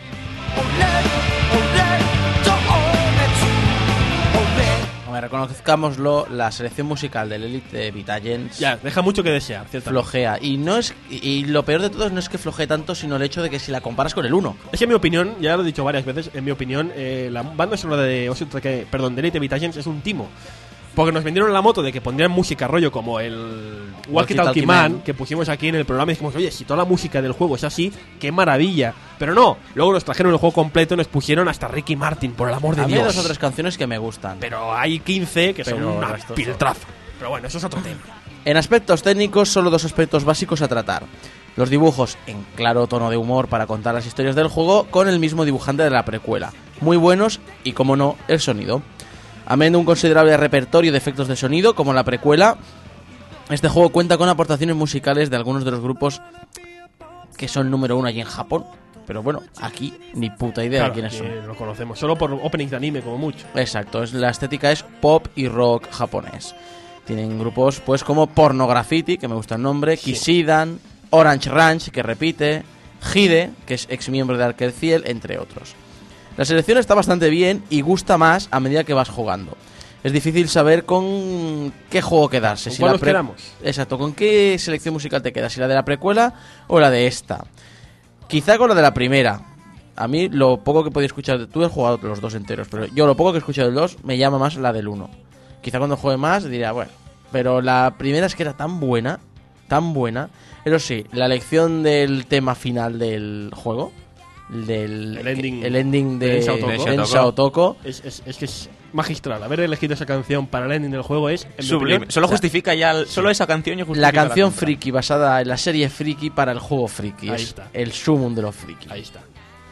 Hombre, reconozcámoslo, la selección musical del Elite Beat Agents Ya, deja mucho que desear, ciertamente. flojea. Y lo peor de todo no es que flojee tanto, sino el hecho de que si la comparas con el 1. Es que en mi opinión, ya lo he dicho varias veces, en mi opinión, la banda sonora de Elite Beat Agents es un timo. Porque nos vendieron la moto de que pondrían música rollo como el Walkie Talkie Man que pusimos aquí en el programa y dijimos, oye, si toda la música del juego es así, qué maravilla. Pero no, luego nos trajeron el juego completo y nos pusieron hasta Ricky Martin, por el amor de A mí Dios. hay 2 o 3 canciones que me gustan. Pero hay 15 que son Pero una el resto piltrafa. Pero bueno, eso es otro tema. En aspectos técnicos, solo 2 aspectos básicos a tratar. Los dibujos en claro tono de humor para contar las historias del juego con el mismo dibujante de la precuela. Muy buenos y, como no, el sonido. Amén de un considerable repertorio de efectos de sonido, como la precuela, este juego cuenta con aportaciones musicales de algunos de los grupos que son número 1 allí en Japón. Pero bueno, aquí ni puta idea de quiénes son. Lo conocemos, solo por openings de anime como mucho. Exacto, la estética es pop y rock japonés. Tienen grupos pues como Pornografiti, que me gusta el nombre, Sí. Kishidan, Orange Ranch, que repite, Hide, que es ex miembro de Arcade Ciel, entre otros. La selección está bastante bien y gusta más a medida que vas jugando. Es difícil saber con qué juego quedarse. ¿Con cuál la nos quedamos? Exacto, ¿con qué selección musical te quedas? ¿Si la de la precuela o la de esta? Quizá con la de la primera. A mí lo poco que he podido escuchar... Tú has jugado los 2 enteros, pero yo lo poco que he escuchado del 2 me llama más la del 1. Quizá cuando juegue más diría, bueno... Pero la primera es que era tan buena, tan buena. Eso sí, la elección del tema final del juego... El ending de Densha Otoko. Es que es magistral. Haber elegido esa canción para el ending del juego es en mi Sublime. opinión, Solo o sea, justifica ya... Solo esa canción ya justifica La canción compra. friki basada en la serie friki para el juego friki. Ahí Es está. el sumum de los friki. Ahí está.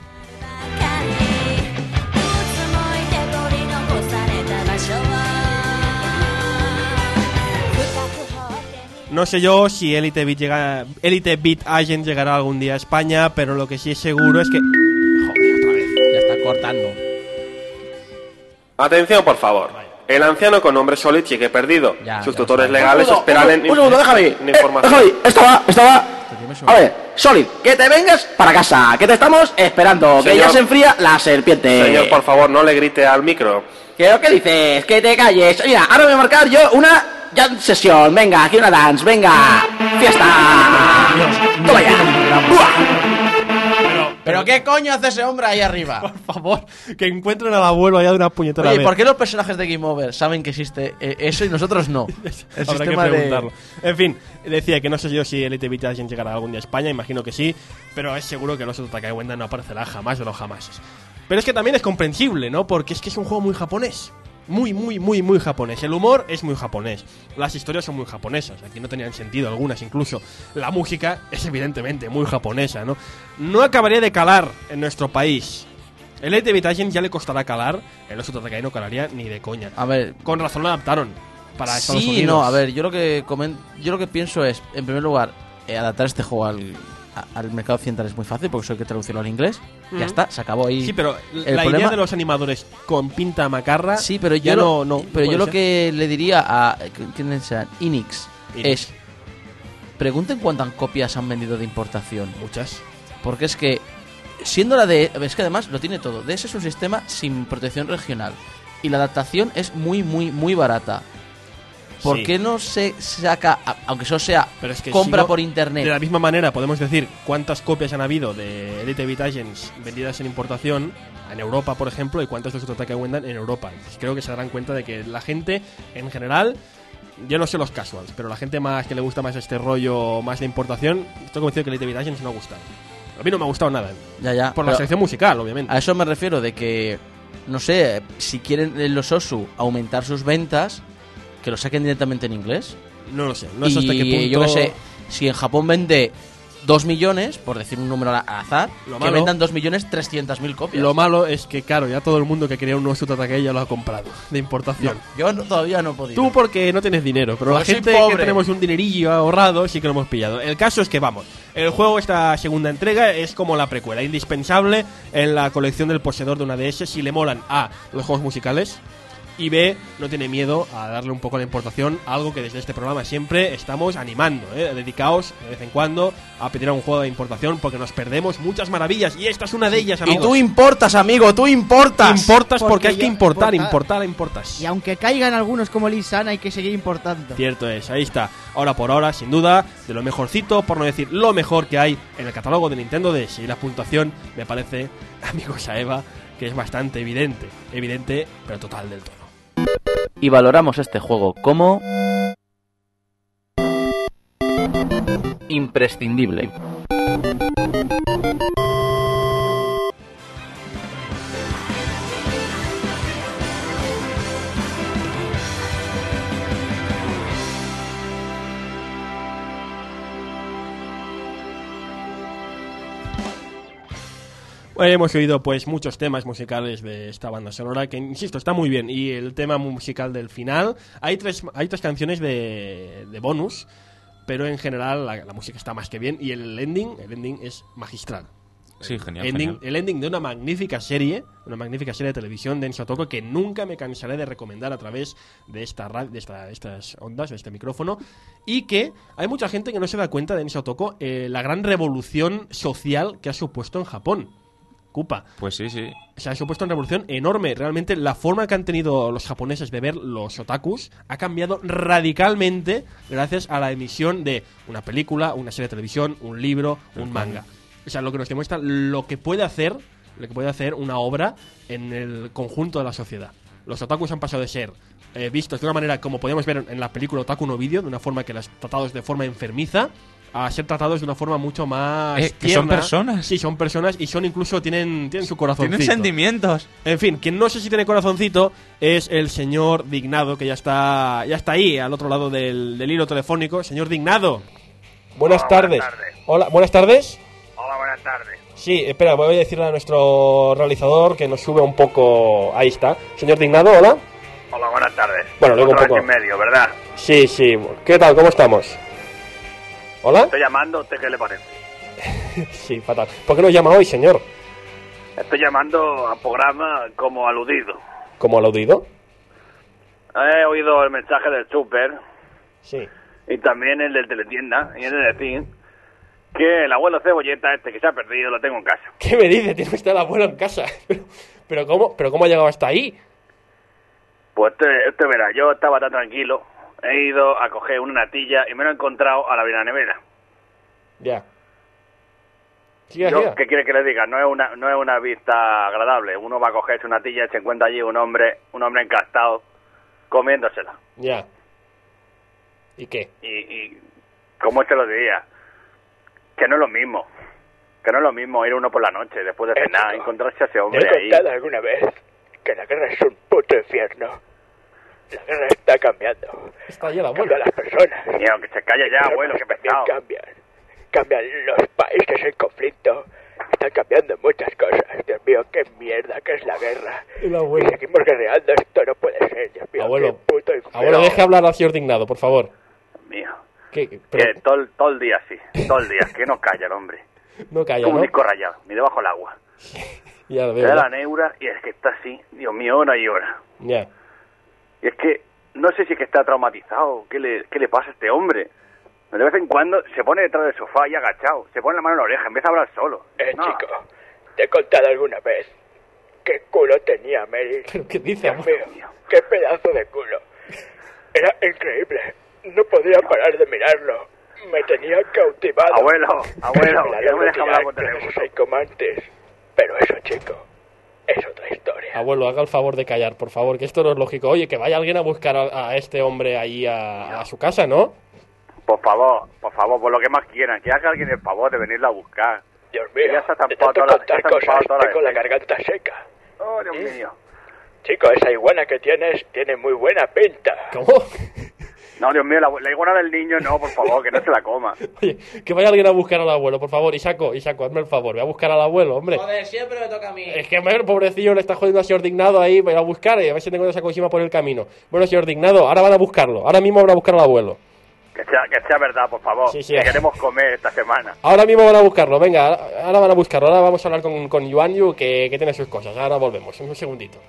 No sé yo si Elite Beat Agent llegará algún día a España, pero lo que sí es seguro es que... Joder, otra vez. Ya está cortando. Atención, por favor. El anciano con nombre Solid sigue perdido. Ya, Sus ya tutores está. legales esperan en... Un segundo, déjame. información. Déjame, estaba. Este A ver, Solid, que te vengas para casa, que te estamos esperando, que Señor. ya se enfría la serpiente. Señor, por favor, no le grite al micro. ¿Qué dices? Que te calles. Mira, ahora voy a marcar yo una jam sesión. Venga, aquí una dance, venga. Fiesta. Toma ya. ¡Buah! ¿Pero qué coño hace ese hombre ahí arriba? Por favor, que encuentren al abuelo allá de una puñetera Oye, vez. ¿por qué los personajes de Game Over saben que existe eso y nosotros no? El Habrá que sistema de... preguntarlo. En fin, decía que no sé yo si Elite Beat Agent llegará algún día a España, imagino que sí, pero es seguro que el oso de Takai Wenda no aparecerá jamás de los jamases. Pero es que también es comprensible, ¿no? Porque es que es un juego muy japonés. Muy japonés. El humor es muy japonés. Las historias son muy japonesas. Aquí no tenían sentido algunas incluso. La música es evidentemente muy japonesa, ¿no? No acabaría de calar en nuestro país. El Elite Beat Agent ya le costará calar. El Oso Takai no calaría ni de coña. A ver... Con razón lo adaptaron para Estados Sí, Unidos. no, a ver, yo lo que pienso es, en primer lugar, adaptar este juego al mercado occidental es muy fácil porque solo hay que traducirlo al inglés. Ya está, se acabó ahí. Sí, pero el la problema- idea de los animadores con pinta macarra. Sí, pero ya yo no pero yo puede lo ser. que le diría a ¿quiénes serán? Enix es pregunten cuántas copias han vendido de importación. Muchas. Porque es que siendo es que además lo tiene todo. DS es un sistema sin protección regional y la adaptación es muy barata. ¿por Sí. qué no se saca, aunque eso sea Pero es que compra si no, por internet? De la misma manera podemos decir cuántas copias han habido de Elite Beat Agents vendidas en importación en Europa, por ejemplo, y cuántos de Sototake vendan en Europa. Pues creo que se darán cuenta de que la gente, en general, yo no sé los casuals, pero la gente más que le gusta más este rollo más de importación, estoy convencido que Elite Beat Agents no ha gustado. A mí no me ha gustado nada. Ya. Por la pero selección musical, obviamente. a eso me refiero, de que, no sé, si quieren los Osu aumentar sus ventas, que lo saquen directamente en inglés. No lo sé, no sé hasta qué punto. Yo qué sé, si en Japón vende 2 millones, por decir un número al azar, Lo que malo- vendan 2.300.000 copias. Lo malo es que, claro, ya todo el mundo que quería un nuevo Sototake ya lo ha comprado, de importación. Yo todavía no he podido. Tú porque no tienes dinero, pero Porque la soy gente que pobre. tenemos un dinerillo ahorrado sí que lo hemos pillado. El caso es que vamos, el juego, esta segunda entrega, es como la precuela, indispensable en la colección del poseedor de una DS si le molan A, los juegos musicales, y B, no tiene miedo a darle un poco a la importación, algo que desde este programa siempre estamos animando, dedicaos de vez en cuando a pedir a un juego de importación porque nos perdemos muchas maravillas y esta es una de ellas, Y amigos. tú importas, amigo, tú importas. Importas porque Porque hay que ya- importar, importar. importas. Y aunque caigan algunos como Lisan, hay que seguir importando. Cierto es, ahí está. Ahora por ahora, sin duda, de lo mejorcito, por no decir lo mejor que hay en el catálogo de Nintendo DS. Y la puntuación me parece, amigos Saeva, que es bastante evidente, pero total del todo. Y valoramos este juego como imprescindible. Bueno, hemos oído pues muchos temas musicales de esta banda sonora que, insisto, está muy bien. Y el tema musical del final, hay tres canciones de bonus, pero en general la música está más que bien y el ending es magistral. Sí, genial. El ending de una magnífica serie de televisión de Ensho Toko que nunca me cansaré de recomendar a través de estas ondas, de este micrófono, y que hay mucha gente que no se da cuenta de Ensho Toko, la gran revolución social que ha supuesto en Japón. Kupa. Pues sí. O sea, ha supuesto una revolución enorme. Realmente la forma que han tenido los japoneses de ver los otakus ha cambiado radicalmente gracias a la emisión de una película, una serie de televisión, un libro, un manga. O sea, lo que nos demuestra lo que puede hacer una obra en el conjunto de la sociedad. Los otakus han pasado de ser vistos de una manera como podíamos ver en la película Otaku no Video, de una forma que las tratados de forma enfermiza, a ser tratados de una forma mucho más que tierna. son personas. Sí, son personas y son incluso tienen su corazoncito. Tienen sentimientos. En fin, quien no sé si tiene corazoncito es el señor Dignado, que ya está ahí, al otro lado del hilo telefónico. Señor Dignado. Buenas tardes. Hola, buenas tardes. Hola, buenas tardes. Sí, espera, voy a decirle a nuestro realizador que nos sube un poco. Ahí está. Señor Dignado, hola. Hola, buenas tardes. Bueno, luego un Otra poco. vez en medio, ¿verdad? Sí. ¿Qué tal? ¿Cómo estamos? ¿Hola? Estoy llamando, ¿usted qué le parece? Sí, fatal. ¿Por qué nos llama hoy, señor? Estoy llamando al programa como aludido. ¿Como aludido? He oído el mensaje del súper Sí. y también el del teletienda, y he de decir que el abuelo Cebolleta que se ha perdido lo tengo en casa. ¿Qué me dice? Tiene usted al abuelo en casa. ¿Pero cómo ha llegado hasta ahí? Pues usted verá, yo estaba tan tranquilo, he ido a coger una natilla y me lo he encontrado a la nevera. Ya. ¿Qué quiere que le diga? No es una vista agradable. Uno va a cogerse una natilla y se encuentra allí un hombre encastado comiéndosela. Ya. ¿Y qué? Y ¿cómo te lo diría? Que no es lo mismo. Que no es lo mismo ir uno por la noche, después de cenar, encontrarse a ese hombre ¿Te he ahí. contado alguna vez que la guerra es un puto infierno? La guerra está cambiando. Está ahí el abuelo. Cambia a las personas. Mío, que se calle ya, abuelo, que pesado. Cambian los países en conflicto. Están cambiando muchas cosas. Dios mío, qué mierda que es la guerra. El abuelo. Y seguimos guerreando. Esto no puede ser. Dios mío, Abuelo. qué puto infierno. Abuelo, deje hablar al señor Dignado, por favor. Mío. ¿Qué? Que todo el día así, todo el día, que no calla el hombre. No calla, Como ¿no? un disco rayado, ni debajo del agua. Ya lo Le veo. da ya. la neura y es que está así, Dios mío, hora y hora. Ya. Y es que no sé si es que está traumatizado, ¿qué le pasa a este hombre? De vez en cuando se pone detrás del sofá y agachado, se pone la mano en la oreja, empieza a hablar solo. No. Chico, te he contado alguna vez qué culo tenía Meryl. ¿Pero qué dice, Dios mío, qué pedazo de culo. Era increíble. No podía parar de mirarlo. Me tenía cautivado. Abuelo, que no me deja hablar por con teléfono. esos psicomantes. Pero eso, chico, es otra historia. Abuelo, haga el favor de callar, por favor, que esto no es lógico. Oye, que vaya alguien a buscar a este hombre ahí a su casa, ¿no? Por favor, por lo que más quieran, que haga alguien el favor de venirla a buscar. Dios mío, Ya se ha de zampado tanto toda la- contar se ha zampado cosas, toda la tengo la defensa. garganta seca. Oh, Dios mío. Chico, esa iguana que tienes tiene muy buena pinta. ¿Cómo? No, Dios mío, la iguana del niño no, por favor, que no se la coma. Oye, que vaya alguien a buscar al abuelo, por favor. Isaco, hazme el favor, ve a buscar al abuelo, hombre. Joder, siempre me toca a mí. Es que, hombre, pobrecillo, le está jodiendo al señor Dignado ahí, voy a buscar y a ver si tengo esa Kojima por el camino. Bueno, señor Dignado, ahora van a buscarlo, ahora mismo van a buscar al abuelo. Que sea verdad, por favor. Sí, sí. Que queremos comer esta semana. Ahora mismo van a buscarlo, venga, ahora van a buscarlo. Ahora vamos a hablar con Yuan Yu, que tiene sus cosas. Ahora volvemos, un segundito.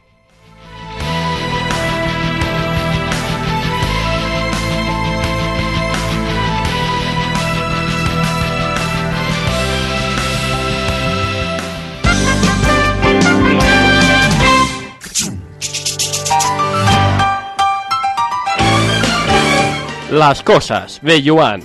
Las cosas de Yuan.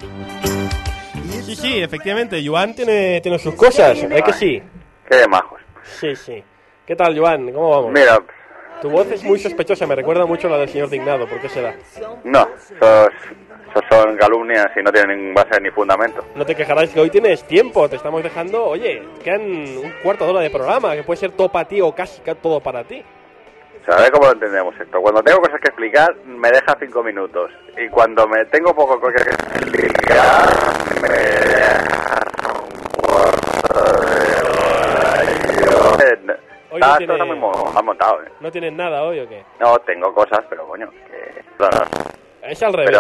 Sí, efectivamente, Yuan tiene sus cosas, ¿es que sí? Qué de majos. Sí. ¿Qué tal, Yuan? ¿Cómo vamos? Mira, Tu voz es muy sospechosa, me recuerda mucho a la del señor Dignado, ¿por qué será? no, esos son calumnias y no tienen base ni fundamento. No te quejarás que hoy tienes tiempo, te estamos dejando, oye, quedan un cuarto de hora de programa, que puede ser todo para ti o casi todo para ti. ¿Sabes cómo lo entendemos esto? Cuando tengo cosas que explicar, me deja 5 minutos. Y cuando me tengo poco que explicar, me deja Hoy no Esto tiene- está muy mal montado, ¿eh? ¿No tienes nada hoy o qué? No, tengo cosas, pero coño, que... Es al revés.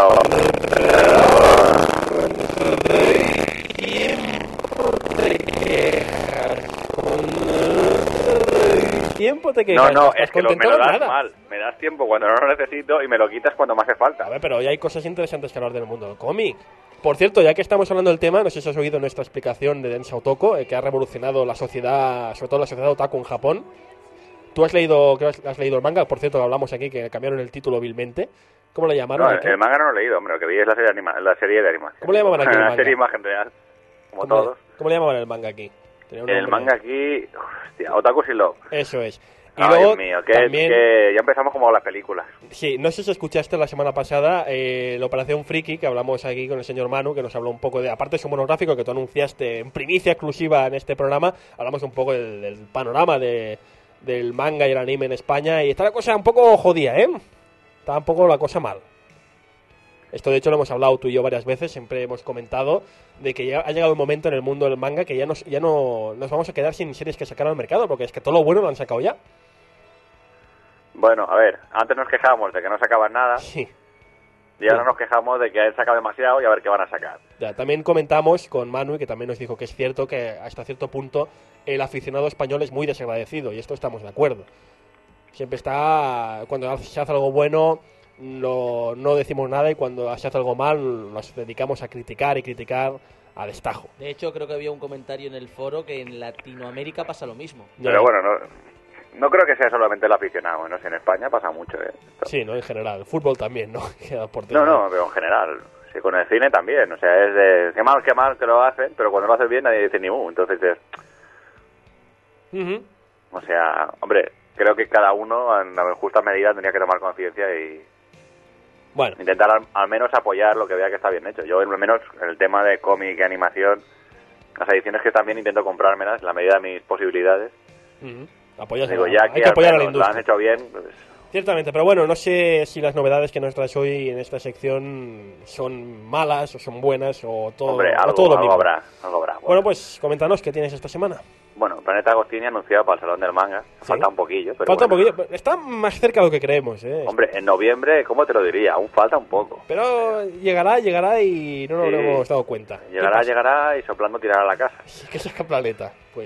Tiempo te quejas. No, ¿Estás es que me contento lo de das nada? mal. Me das tiempo cuando no lo necesito y me lo quitas cuando me hace falta. A ver, pero hoy hay cosas interesantes que hablar del mundo del cómic. Por cierto, ya que estamos hablando del tema, no sé si has oído nuestra explicación de Densha Otoko, que ha revolucionado la sociedad, sobre todo la sociedad otaku en Japón. Tú has leído el manga, por cierto, que hablamos aquí, que cambiaron el título vilmente. ¿Cómo lo llamaron? No, aquí? el manga no lo he leído, hombre. Lo que vi es la serie de animación. ¿Cómo le llamaban aquí el La manga? serie imagen real, como ¿Cómo todos. ¿Cómo le llamaban el manga aquí? Tenía un El nombre. manga aquí... Hostia, Otaku sin Love. Eso es. Y Ay, luego Dios mío, que también... ya empezamos como las películas. Sí, no sé si escuchaste la semana pasada la Operación Friki, que hablamos aquí con el señor Manu, que nos habló un poco de, aparte de su monográfico que tú anunciaste en primicia exclusiva en este programa, hablamos un poco del panorama del manga y el anime en España, y está la cosa un poco jodida, ¿eh? Está un poco la cosa mal. Esto de hecho lo hemos hablado tú y yo varias veces, siempre hemos comentado de que ya ha llegado un momento en el mundo del manga que ya no nos vamos a quedar sin series que sacar al mercado, porque es que todo lo bueno lo han sacado ya. Bueno, a ver, antes nos quejábamos de que no sacaban nada. Sí. Y ahora nos quejamos de que han sacado demasiado y a ver qué van a sacar. Ya, también comentamos con Manu, que también nos dijo que es cierto que hasta cierto punto el aficionado español es muy desagradecido, y esto estamos de acuerdo. Siempre está, cuando se hace algo bueno, no decimos nada, y cuando se hace algo mal, nos dedicamos a criticar y criticar a destajo. De hecho, creo que había un comentario en el foro que en Latinoamérica pasa lo mismo. Pero bueno, no creo que sea solamente el aficionado, no sé, en España pasa mucho, ¿eh? Sí, ¿no? En general. El fútbol también, ¿no? No, pero en general. Sí, con el cine también, o sea, es de... Qué mal que lo hacen, pero cuando lo haces bien nadie dice ni mu, entonces es... O sea, hombre, creo que cada uno en la justa medida tendría que tomar conciencia y... Bueno. Intentar al menos apoyar lo que vea que está bien hecho. Yo, al menos, en el tema de cómic y animación, las ediciones que también intento comprármelas en la medida de mis posibilidades. Apoyas Digo, a- ya hay que que apoyar a la al menos lo han industria. hecho bien, pues, Ciertamente, pero bueno, no sé si las novedades que nos traes hoy en esta sección son malas o son buenas o todo, hombre, o todo lo algo mismo. habrá. Bueno, pues coméntanos qué tienes esta semana. Bueno, Planeta Agostini anunciado para el Salón del Manga. Falta un poquillo, pero Falta bueno. un poquillo, está más cerca de lo que creemos, ¿eh? Hombre, en noviembre, ¿cómo te lo diría? Aún falta un poco. Pero llegará y no nos Sí. hemos dado cuenta. Llegará y soplando tirará a la casa. ¿Qué saca Planeta? Pues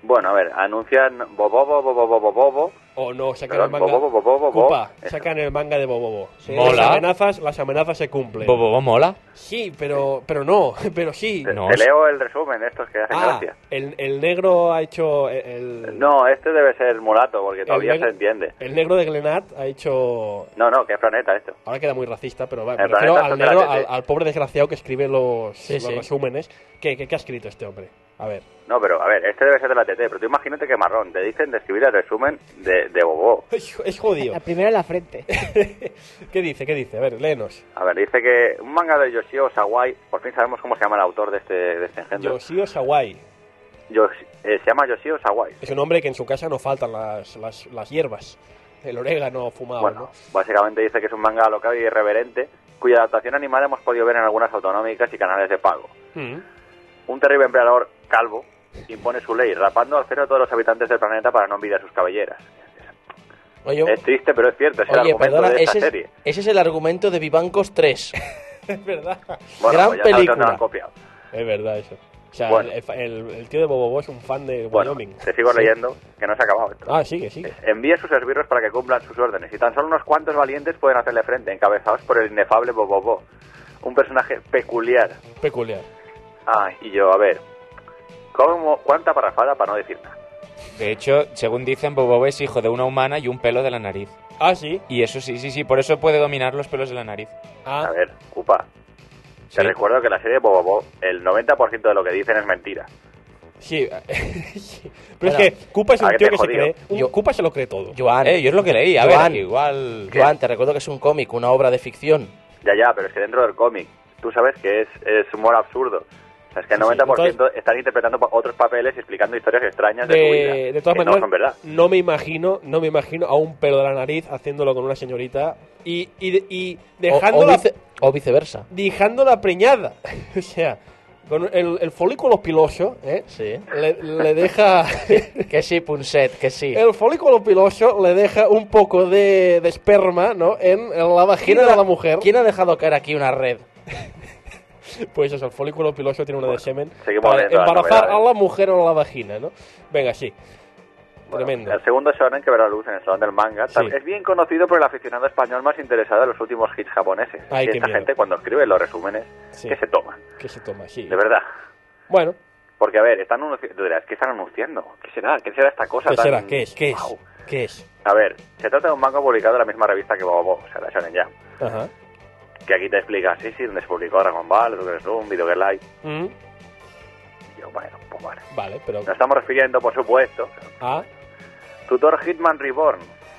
Bueno, a ver, anuncian Bobo. O no, sacan Perdón, el manga. Bobo. Cupa, sacan el manga de Bobo. Sí, Mola. Las amenazas se cumplen. Bobo mola. Sí, pero no, pero sí. Te leo el resumen, estos que hacen gracia. El negro ha hecho... No, este debe ser mulato, porque todavía negro- se entiende. El negro de Glenat ha hecho... No, que es planeta esto. Ahora queda muy racista, pero me El refiero planeta al son de la negro, TT. al pobre desgraciado que escribe los Sí. resúmenes. ¿Qué ha escrito este hombre? A ver. No, pero a ver, este debe ser de la TT, pero tú imagínate que marrón, te dicen de escribir el resumen de Bobo. Es jodido. La primera en la frente. ¿Qué dice? A ver, léenos. A ver, dice que un manga de Yoshio Sawai, por fin sabemos cómo se llama el autor de este engendro. Yoshio Sawai. Se llama Yoshio Sawai. Es un hombre que en su casa no faltan las hierbas. El orégano fumado, Bueno, ¿no? básicamente dice que es un manga alocado y irreverente, cuya adaptación animada hemos podido ver en algunas autonómicas y canales de pago. Un terrible emperador calvo impone su ley, rapando al cero a todos los habitantes del planeta para no envidiar sus cabelleras. Oye, Es triste, pero es cierto, es el argumento perdona, de esta ese serie. es el argumento de Vivancos 3. Es verdad. Bueno, Gran pues ya sabes dónde lo película. han copiado. Es verdad eso. O sea, Bueno. el tío de Bobo es un fan de Bueno, Wyoming. te sigo Sí. leyendo, que no se ha acabado esto. Ah, sigue. Envía a sus esbirros para que cumplan sus órdenes, y tan solo unos cuantos valientes pueden hacerle frente, encabezados por el inefable Bobo, un personaje peculiar. Y yo, a ver, ¿cuánta parrafada para no decir nada? De hecho, según dicen, Bobo es hijo de una humana y un pelo de la nariz. Ah, sí. Y eso sí, por eso puede dominar los pelos de la nariz. A ver, Cupa, te recuerdo que la serie de Bobo, el 90% de lo que dicen es mentira. Sí. Sí. Pero es que Koopa es un tío que se cree. Koopa se lo cree todo. Joan. yo es lo que leí, a ver, igual... Joan, te recuerdo que es un cómic, una obra de ficción. Ya, pero es que dentro del cómic, tú sabes que es humor absurdo. O sea, es que el 90% están interpretando otros papeles y explicando historias extrañas de su vida. De todas que maneras, no son verdad. no me imagino a un pelo de la nariz haciéndolo con una señorita y dejándola, o viceversa. dejándola preñada. O sea, con el folículo piloso, Sí. le deja... Que sí, Punset, que sí. El folículo piloso le deja un poco de esperma, ¿no? En la vagina de la mujer. ¿Quién ha dejado caer aquí una red? Pues eso, el folículo piloso tiene una de semen seguimos para leyendo las embarazar a novedades. la mujer o a la vagina, ¿no? Venga, sí. Tremendo. El segundo shonen que verá la luz en el salón del manga es bien conocido por el aficionado español más interesado en los últimos hits japoneses. Ay, y qué esta miedo. gente, cuando escribe los resúmenes, Sí. ¿qué se toma? ¿Qué se toma? Sí. De verdad. Bueno. Porque, a ver, tú dirás, ¿qué están anunciando? ¿Qué será? ¿Qué será esta cosa ¿Qué tan...? será? ¿Qué es? Guau. ¿Qué es? A ver, se trata de un manga publicado en la misma revista que Bobo, o sea, la Shonen Jump. Ajá. Que aquí te explica, sí, donde se publicó Dragon Ball, Doctor Slump, Video Girl Live. Y yo, bueno, pues vale. Vale, pero... Nos estamos refiriendo, por supuesto, Ah, Tutor Hitman Reborn,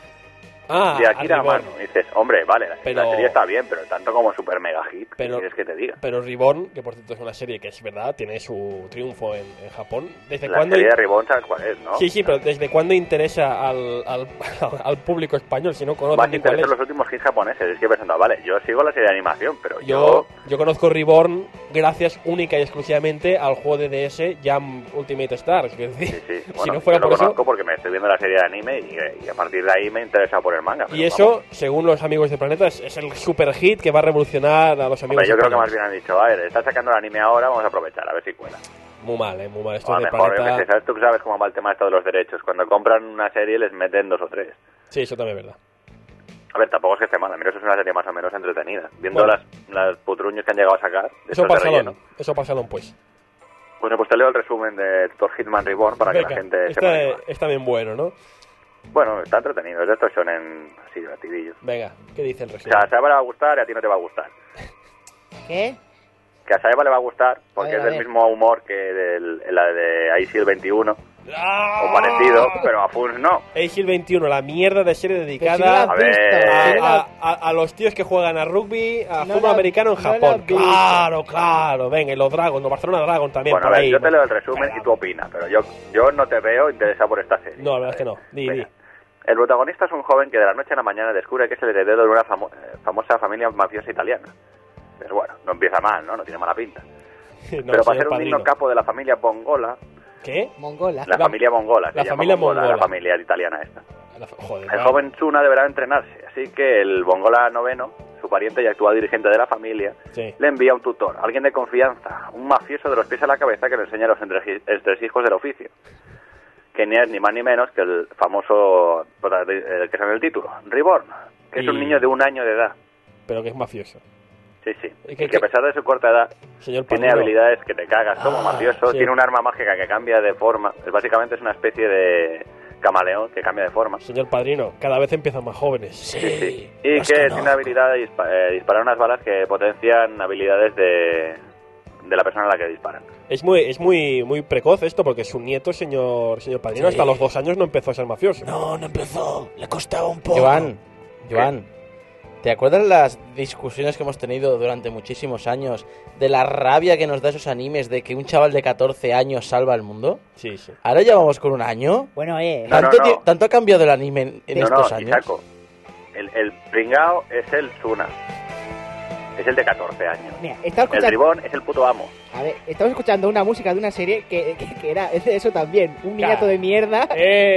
de Akira Amano. Y dices, hombre, vale, Pero- la serie está bien, pero tanto como super mega hit, ¿qué Pero- quieres que te diga? pero Reborn, que por cierto es una serie que es verdad, tiene su triunfo en Japón. ¿Desde La cuándo? serie de Reborn, ¿sabes cuál es, no? Sí, pero ¿desde cuándo interesa al público español si no conoce Más ni cuál interesan es? los últimos hits japoneses. Es que pensando, vale, yo sigo la serie de animación, pero Yo conozco Reborn gracias única y exclusivamente al juego de DS Jam Ultimate Stars. Es decir, Bueno, si no fuera yo lo por eso... conozco porque me estoy viendo la serie de anime y a partir de ahí me interesa por el manga. Y pero eso, vamos. según los amigos de Planeta, es el super hit que va a revolucionar a los amigos Hombre, yo creo que más españoles. bien han dicho, a ver, está sacando el anime ahora, vamos a aprovechar, a ver si cuela. Muy mal, muy mal. Esto O a de lo mejor, yo Planeta... qué sé, ¿sabes? Tú sabes cómo va el tema esto de los derechos. Cuando compran una serie les meten 2 o 3. Sí, eso también es verdad. A ver, tampoco es que esté mal, a mí eso es una serie más o menos entretenida. Viendo Bueno. las putruños que han llegado a sacar, de Eso estos de relleno. pasaron, pues. Bueno, pues te leo el resumen de Tutor Hitman Reborn para que Venga, la gente sepa. está bien bueno, ¿no? Bueno, está entretenido, es de estos shonen así divertidillos. Venga, ¿qué dice el O resumen? sea, a Saeba le va a gustar y a ti no te va a gustar. ¿Qué? Que a Saeba le va a gustar porque A ver, es a del ver. mismo humor que la de ICIL 21 ¡Ah! o parecido, pero a Funs no. Agil 21, la mierda de serie Pero dedicada si no la has A ver. visto, a los tíos que juegan a rugby, a No fútbol la- americano en no la Japón. has visto. Claro. Venga, y los Dragons, los Barcelona Dragon también Bueno, a por ver, ahí. yo te leo el resumen y tú opinas, pero yo no te veo interesado por esta serie. No, la verdad es que no. Di. El protagonista es un joven que de la noche a la mañana descubre que es el heredero de una famosa familia mafiosa italiana. Pues bueno, no empieza mal, ¿no? No tiene mala pinta. No, Pero soy para el ser un padrino. digno capo de la familia mongola, ¿Qué? Mongola. la familia mongola, se la llama familia mongola, mongola. la familia italiana esta. Joder, El joven Tsuna deberá entrenarse, así que el bongola noveno, su pariente y actual dirigente de la familia, Sí. le envía un tutor, alguien de confianza, un mafioso de los pies a la cabeza que le enseña los entresijos del oficio. que ni es ni más ni menos que el famoso el que sale en el título, Reborn, que es un niño de 1 año de edad. Pero que es mafioso. Sí, sí. Y que a pesar de su corta edad, tiene habilidades que te cagas como mafioso, sí. Tiene un arma mágica que cambia de forma. Básicamente es una especie de camaleón que cambia de forma. Señor Padrino, cada vez empiezan más jóvenes. Sí. Y que tiene la habilidad de disparar unas balas que potencian habilidades de la persona a la que disparan. Es muy precoz esto, porque su nieto, señor Padrino, hasta los 2 años no empezó a ser mafioso. No empezó. Le costaba un poco. Joan, ¿te acuerdas las discusiones que hemos tenido durante muchísimos años de la rabia que nos da esos animes de que un chaval de 14 años salva el mundo? Sí, sí. Ahora ya vamos con 1 año. Bueno, ¿Tanto ha cambiado el anime en estos años? Isaco, el pringao es el Tsuna. Es el de 14 años. Mira, el Ribón es el puto amo. A ver, estamos escuchando una música de una serie que era es de eso también. Un niñato de mierda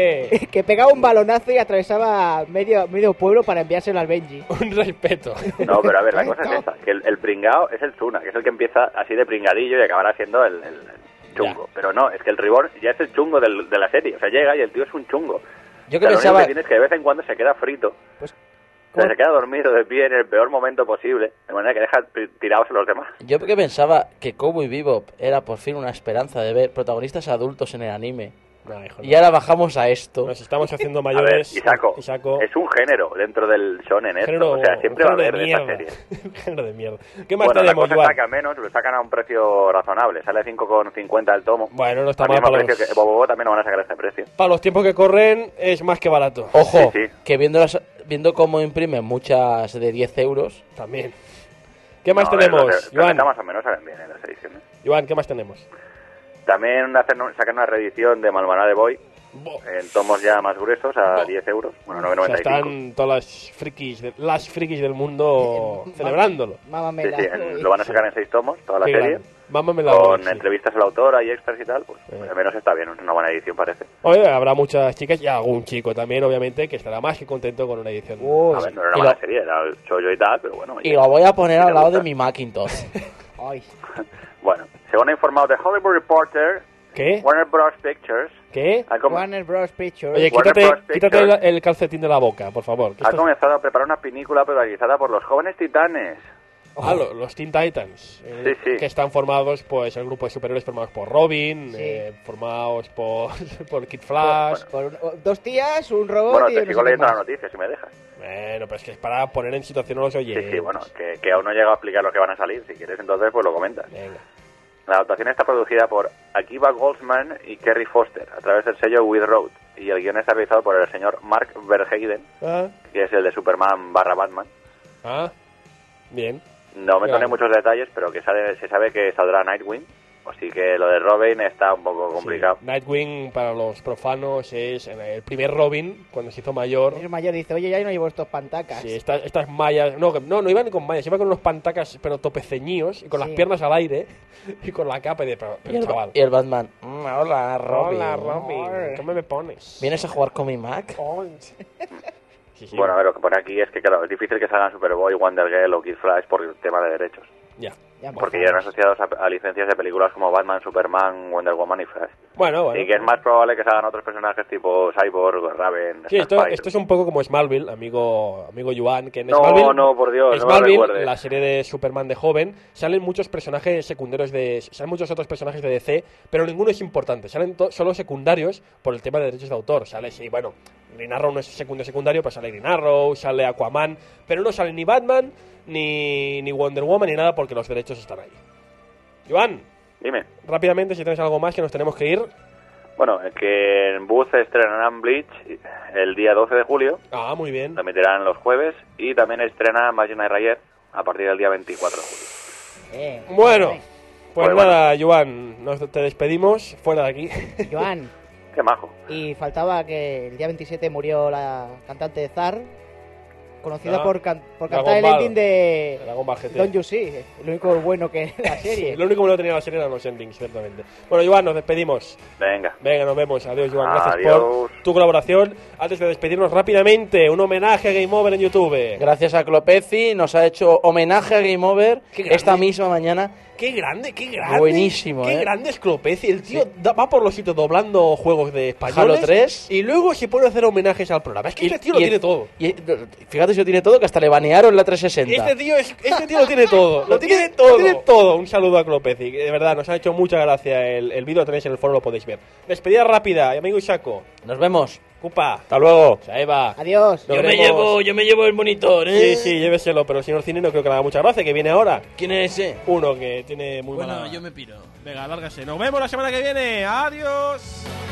que pegaba un balonazo y atravesaba medio pueblo para enviárselo al Benji. Un respeto. No, pero a ver, la cosa es esta. Que el pringao es el Tsuna, que es el que empieza así de pringadillo y acabará siendo el chungo. Ya. Pero no, es que el Reborn ya es el chungo de la serie. O sea, llega y el tío es un chungo. Yo que lo pensaba... único que tiene es que de vez en cuando se queda frito. Pues... O sea, se queda dormido de pie en el peor momento posible, de manera que deja tirados a los demás. Yo que pensaba que Cowboy Bebop era por fin una esperanza de ver protagonistas adultos en el anime. No, hijo, y ahora bajamos a esto. Nos estamos haciendo mayores. A ver, Isaco, es un género dentro del shonen esto. O sea, siempre va a haber de esta serie. Género de mierda. ¿Qué más bueno, tenemos, la cosa está que al menos lo sacan a un precio razonable. Sale 5,50 el tomo. Bueno, no está mal para los... que Bobo también lo van a sacar a este precio. Para los tiempos que corren es más que barato. Ojo, que viendo cómo imprimen muchas de 10 euros... También. ¿Qué más tenemos, Joan? Más o menos salen bien en las ediciones. Joan, ¿qué más tenemos? También sacan una reedición de Malmanade Boy en tomos ya más gruesos a 10 euros. Bueno, 9,95. O sea, están todas las frikis del mundo celebrándolo. Sí, lo van a sacar en 6 tomos, toda la serie. Mámamela, con entrevistas a la autora y extras y tal. Pues al menos está bien, es una buena edición, parece. Oye, habrá muchas chicas y algún chico también, obviamente, que estará más que contento con una edición. A ver, no era una mala serie, era el chollo y tal, pero bueno. Y lo voy a poner al lado de mi Macintosh. Bueno, según ha informado The Hollywood Reporter, ¿qué? Warner Bros. Pictures. ¿Qué? Warner Bros. Pictures. Oye, quítate el calcetín de la boca, por favor. Ha comenzado a preparar una película protagonizada por los jóvenes titanes. Los Teen Titans. Sí. Que están formados, pues, el grupo de superhéroes formados por Robin, formados por Kid Flash. Por 2 tías, un robot bueno, y... te sigo leyendo la noticia, si me dejas. Bueno, pero es que es para poner en situación a los oyentes. Sí, bueno, que aún no llega a explicar lo que van a salir. Si quieres, entonces, pues lo comentas. Venga. La adaptación está producida por Akiva Goldsman y Kerry Foster a través del sello With Road, y el guion está realizado por el señor Mark Verheiden, que es el de Superman / Batman. Bien. No me toné muchos detalles, pero que se sabe que saldrá Nightwing, así que lo de Robin está un poco complicado. Sí. Nightwing, para los profanos, es el primer Robin, cuando se hizo mayor. El mayor dice, oye, ya no llevo estos pantacas. Sí, estas mallas... No iban con mallas, iban con unos pantacas, pero topeceñíos, y con las piernas al aire, y con la capa de chaval. Y el Batman, hola, Robin. Hola, Robin, ¿cómo me pones? ¿Vienes a jugar con mi Mac? Sí. Bueno, a ver, lo que pone aquí es que, claro, es difícil que salgan Superboy, Wonder Girl o Kid Flash por el tema de derechos. Ya, porque ya eran asociados a licencias de películas como Batman, Superman, Wonder Woman y Flash. Bueno. Y que es más probable que salgan otros personajes tipo Cyborg, Raven... Sí, esto es un poco como Smallville, amigo Joan, que en Smallville... No, por Dios, Smallville, la serie de Superman de joven, salen muchos personajes secundarios salen muchos otros personajes de DC, pero ninguno es importante, salen solo secundarios por el tema de derechos de autor. Sale, sí, bueno, Green Arrow no es secundario, pues sale Green Arrow, sale Aquaman, pero no sale ni Batman, ni Wonder Woman, ni nada, porque los derechos están ahí. Joan, dime. Rápidamente, si tienes algo más que nos tenemos que ir. Bueno, que en Booth estrenarán Bleach el día 12 de julio. Muy bien. Lo emitirán los jueves. Y también estrena Magic Knight Rayer a partir del día 24 de julio. Bueno, pues nada, Joan, te despedimos. Fuera de aquí. Joan. Qué majo. Y faltaba que el día 27 murió la cantante de Zar, conocida por cantar el ending de Don't You See, el único bueno que la serie. Sí, lo único bueno que tenía la serie eran los endings, ciertamente. Bueno, Joan, nos despedimos. Venga, nos vemos. Adiós, Joan. Gracias por tu colaboración. Antes de despedirnos rápidamente, un homenaje a Game Over en YouTube. Gracias a Clopezi, nos ha hecho homenaje a Game Over esta misma mañana Qué grande. Buenísimo, Qué grande es Clopeci. El tío va por los sitios doblando juegos de españoles. Halo 3. Y luego se pone a hacer homenajes al programa. Es que este tío lo tiene todo. Y fíjate si lo tiene todo, que hasta le banearon la 360. Este tío lo tiene todo. Lo tiene todo. Un saludo a Clopeci. De verdad, nos ha hecho mucha gracia el vídeo. Lo tenéis en el foro, lo podéis ver. Despedida rápida, amigo Ishaco. Nos vemos. Cupa. Hasta luego. Saeva. Adiós. Yo me llevo el monitor, Sí, lléveselo, pero el señor Cine no creo que le haga mucha gracia, que viene ahora. ¿Quién es ese? Uno que tiene muy Bueno, mala... yo me piro. Venga, lárgase. Nos vemos la semana que viene. Adiós.